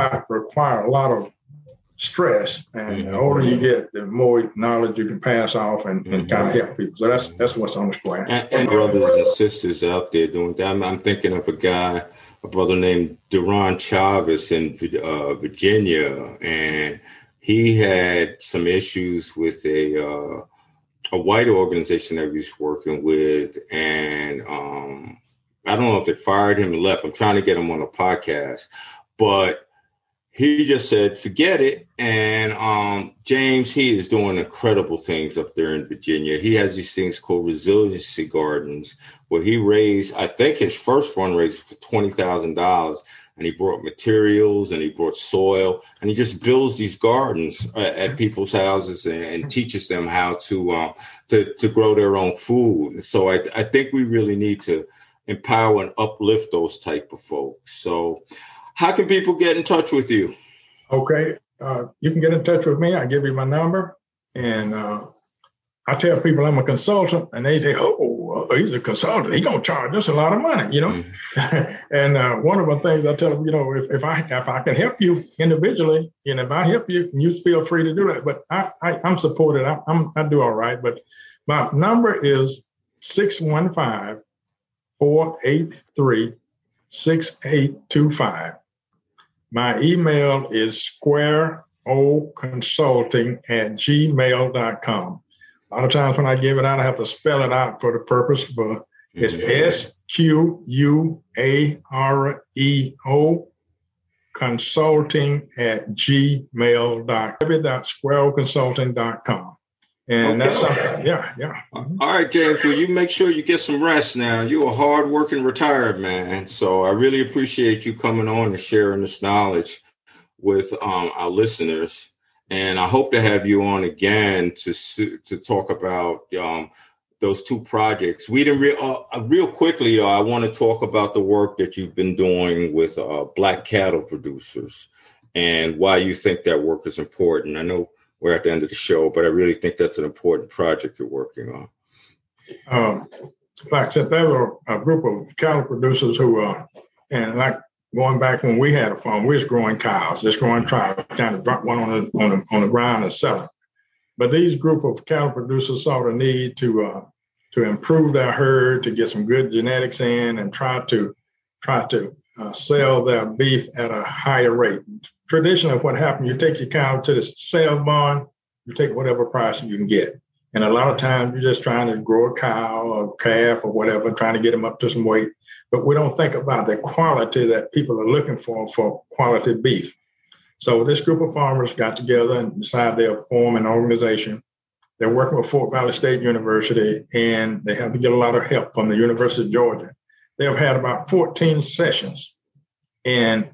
require a lot of stress, and the older you get, the more knowledge you can pass off and kind of help people. So that's what's on the square. And brothers and sisters out there doing that. I'm thinking of a brother named Duran Chavez in Virginia, and he had some issues with a white organization that he was working with, and I don't know if they fired him and left. I'm trying to get him on a podcast, but he just said, forget it. And James, he is doing incredible things up there in Virginia. He has these things called resiliency gardens where he raised, I think his first fundraiser for $20,000. And he brought materials and he brought soil and he just builds these gardens at people's houses and teaches them how to grow their own food. So I think we really need to empower and uplift those type of folks. So how can people get in touch with you? Okay. You can get in touch with me. I give you my number. And I tell people I'm a consultant. And they say, oh, he's a consultant. He's going to charge us a lot of money, And one of the things I tell them, if I can help you individually, and if I help you, you feel free to do that. But I'm supported. I do all right. But my number is 615-483-6825. My email is squareoconsulting@gmail.com. A lot of times when I give it out, I have to spell it out for the purpose, but it's SQUAREO consulting@gmail.com. www.squareoconsulting.com. And that's something, yeah. All right, James, well, you make sure you get some rest now. You're a hard-working retired man, so I really appreciate you coming on and sharing this knowledge with our listeners. And I hope to have you on again to talk about those two projects. We didn't real quickly, though, I want to talk about the work that you've been doing with Black cattle producers and why you think that work is important. I know we're at the end of the show, but I really think that's an important project you're working on. Like I said, there were a group of cattle producers who, and like going back when we had a farm, we was growing cows, just growing trials, kind of drop one on the ground and sell it. But these group of cattle producers saw the need to improve their herd, to get some good genetics in, and try to sell their beef at a higher rate. Traditionally, what happened, you take your cow to the sale barn, you take whatever price you can get. And a lot of times you're just trying to grow a cow or calf or whatever, trying to get them up to some weight. But we don't think about the quality that people are looking for quality beef. So this group of farmers got together and decided they'll form an organization. They're working with Fort Valley State University, and they have to get a lot of help from the University of Georgia. They have had about 14 sessions. And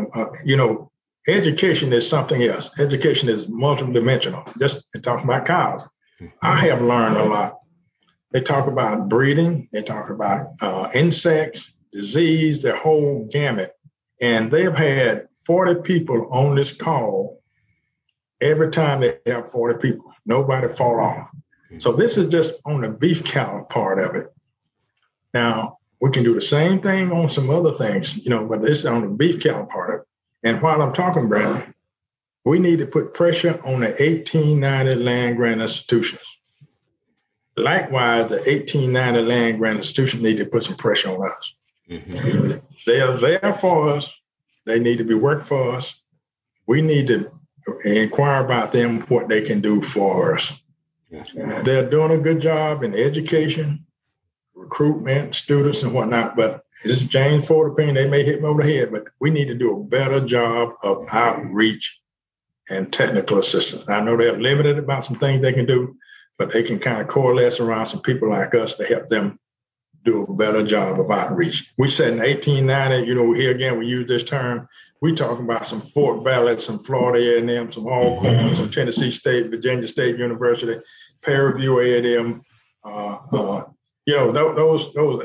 education is something else. Education is multidimensional. Just talking about cows. I have learned a lot. They talk about breeding. They talk about insects, disease, their whole gamut. And they have had 40 people on this call. Every time they have 40 people, nobody fall off. So this is just on the beef cattle part of it. Now, we can do the same thing on some other things, but this is on the beef cattle part of it. And while I'm talking, Brandon, we need to put pressure on the 1890 land grant institutions. Likewise, the 1890 land grant institutions need to put some pressure on us. Mm-hmm. They are there for us. They need to be working for us. We need to inquire about them, what they can do for us. Yeah. They're doing a good job in education, recruitment, students and whatnot, but this is James Ford opinion. They may hit me over the head, but we need to do a better job of outreach and technical assistance. I know they're limited about some things they can do, but they can kind of coalesce around some people like us to help them do a better job of outreach. We said in 1890, here again, we use this term. We talking about some Fort Valley, some Florida A&M, some Alcorn, some Tennessee State, Virginia State University, Fairview A&M, those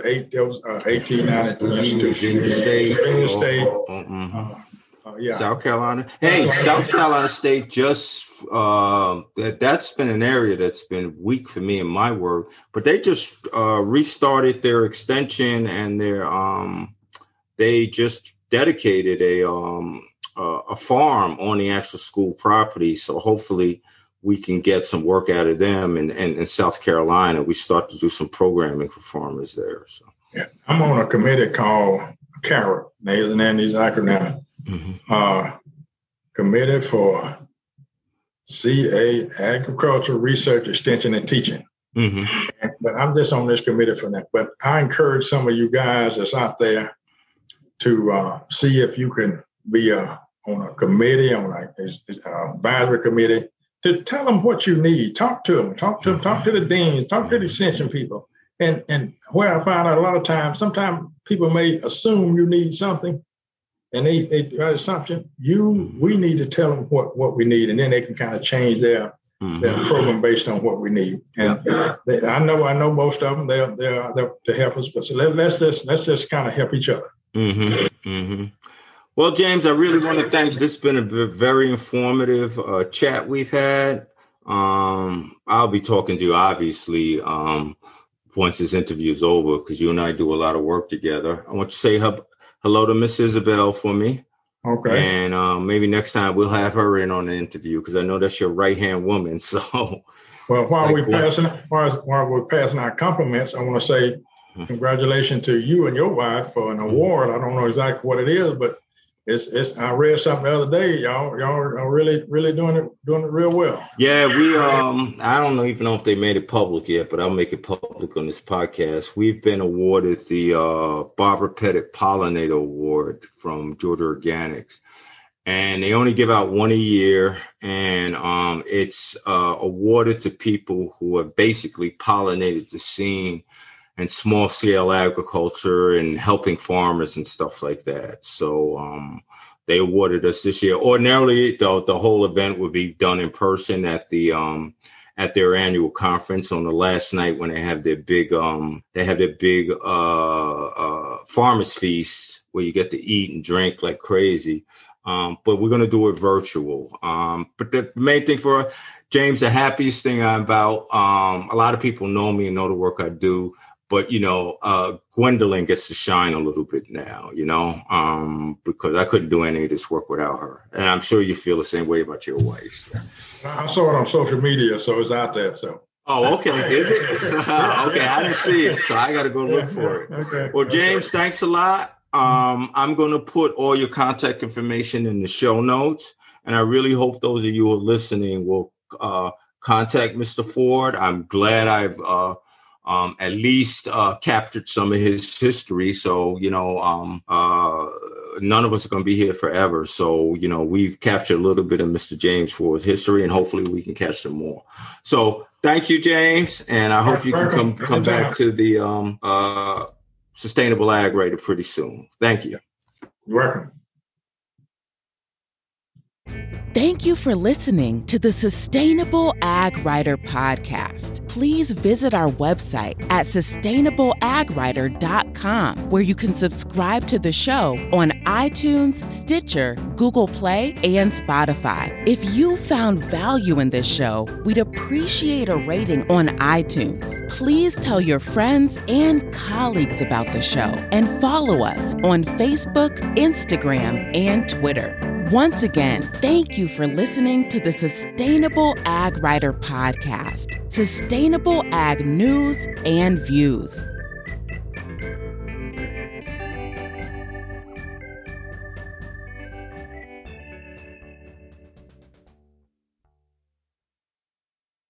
1890 institutions. Virginia State. South Carolina. Hey, South Carolina State just that's been an area that's been weak for me in my work, but they just restarted their extension and they just dedicated a a farm on the actual school property. So hopefully we can get some work out of them. And in South Carolina, we start to do some programming for farmers there. So yeah, I'm on a committee called CARET, and these acronyms. Committee for CA, Agriculture, Research, Extension, and Teaching. But I'm just on this committee for that. But I encourage some of you guys that's out there to see if you can be on a committee, on an advisory committee, to tell them what you need. Talk to them, talk to the deans, talk to the extension people. And where I find out a lot of times, sometimes people may assume you need something, and they write assumption. We need to tell them what we need, and then they can kind of change their program based on what we need. And I know most of them. They're to help us, but so let's just kind of help each other. Well, James, I really want to thank you. This has been a very informative chat we've had. I'll be talking to you, obviously, once this interview is over, because you and I do a lot of work together. I want you to say hello to Miss Isabel for me. Okay. And maybe next time we'll have her in on the interview, because I know that's your right-hand woman. So, well, while we're passing our compliments, I want to say congratulations to you and your wife for an award. I don't know exactly what it is, but it's. I read something the other day. Y'all are really doing it real well. Yeah, we I don't even know if they made it public yet, but I'll make it public on this podcast. We've been awarded the Barbara Pettit Pollinator Award from Georgia Organics, and they only give out one a year, and it's awarded to people who have basically pollinated the scene and small scale agriculture and helping farmers and stuff like that. So they awarded us this year. Ordinarily, the whole event would be done in person at their annual conference on the last night when they have their big farmers feast where you get to eat and drink like crazy. But we're going to do it virtual. But the main thing for James, the happiest thing about a lot of people know me and know the work I do. But, Gwendolyn gets to shine a little bit now, because I couldn't do any of this work without her. And I'm sure you feel the same way about your wife. So. I saw it on social media, so it's out there. So. Oh, okay. Is it? Okay, I didn't see it, so I got to go look for it. Okay. Well, James, thanks a lot. I'm going to put all your contact information in the show notes. And I really hope those of you who are listening will contact Mr. Ford. I'm glad I've at least captured some of his history. So, none of us are going to be here forever. So, we've captured a little bit of Mr. James Ford's history, and hopefully we can catch some more. So thank you, James. And I hope you can come back to the Sustainable Ag Writer pretty soon. Thank you. You're welcome. Thank you for listening to the Sustainable Ag Writer podcast. Please visit our website at sustainableagwriter.com, where you can subscribe to the show on iTunes, Stitcher, Google Play, and Spotify. If you found value in this show, we'd appreciate a rating on iTunes. Please tell your friends and colleagues about the show, and follow us on Facebook, Instagram, and Twitter. Once again, thank you for listening to the Sustainable Ag Writer podcast, sustainable ag news and views.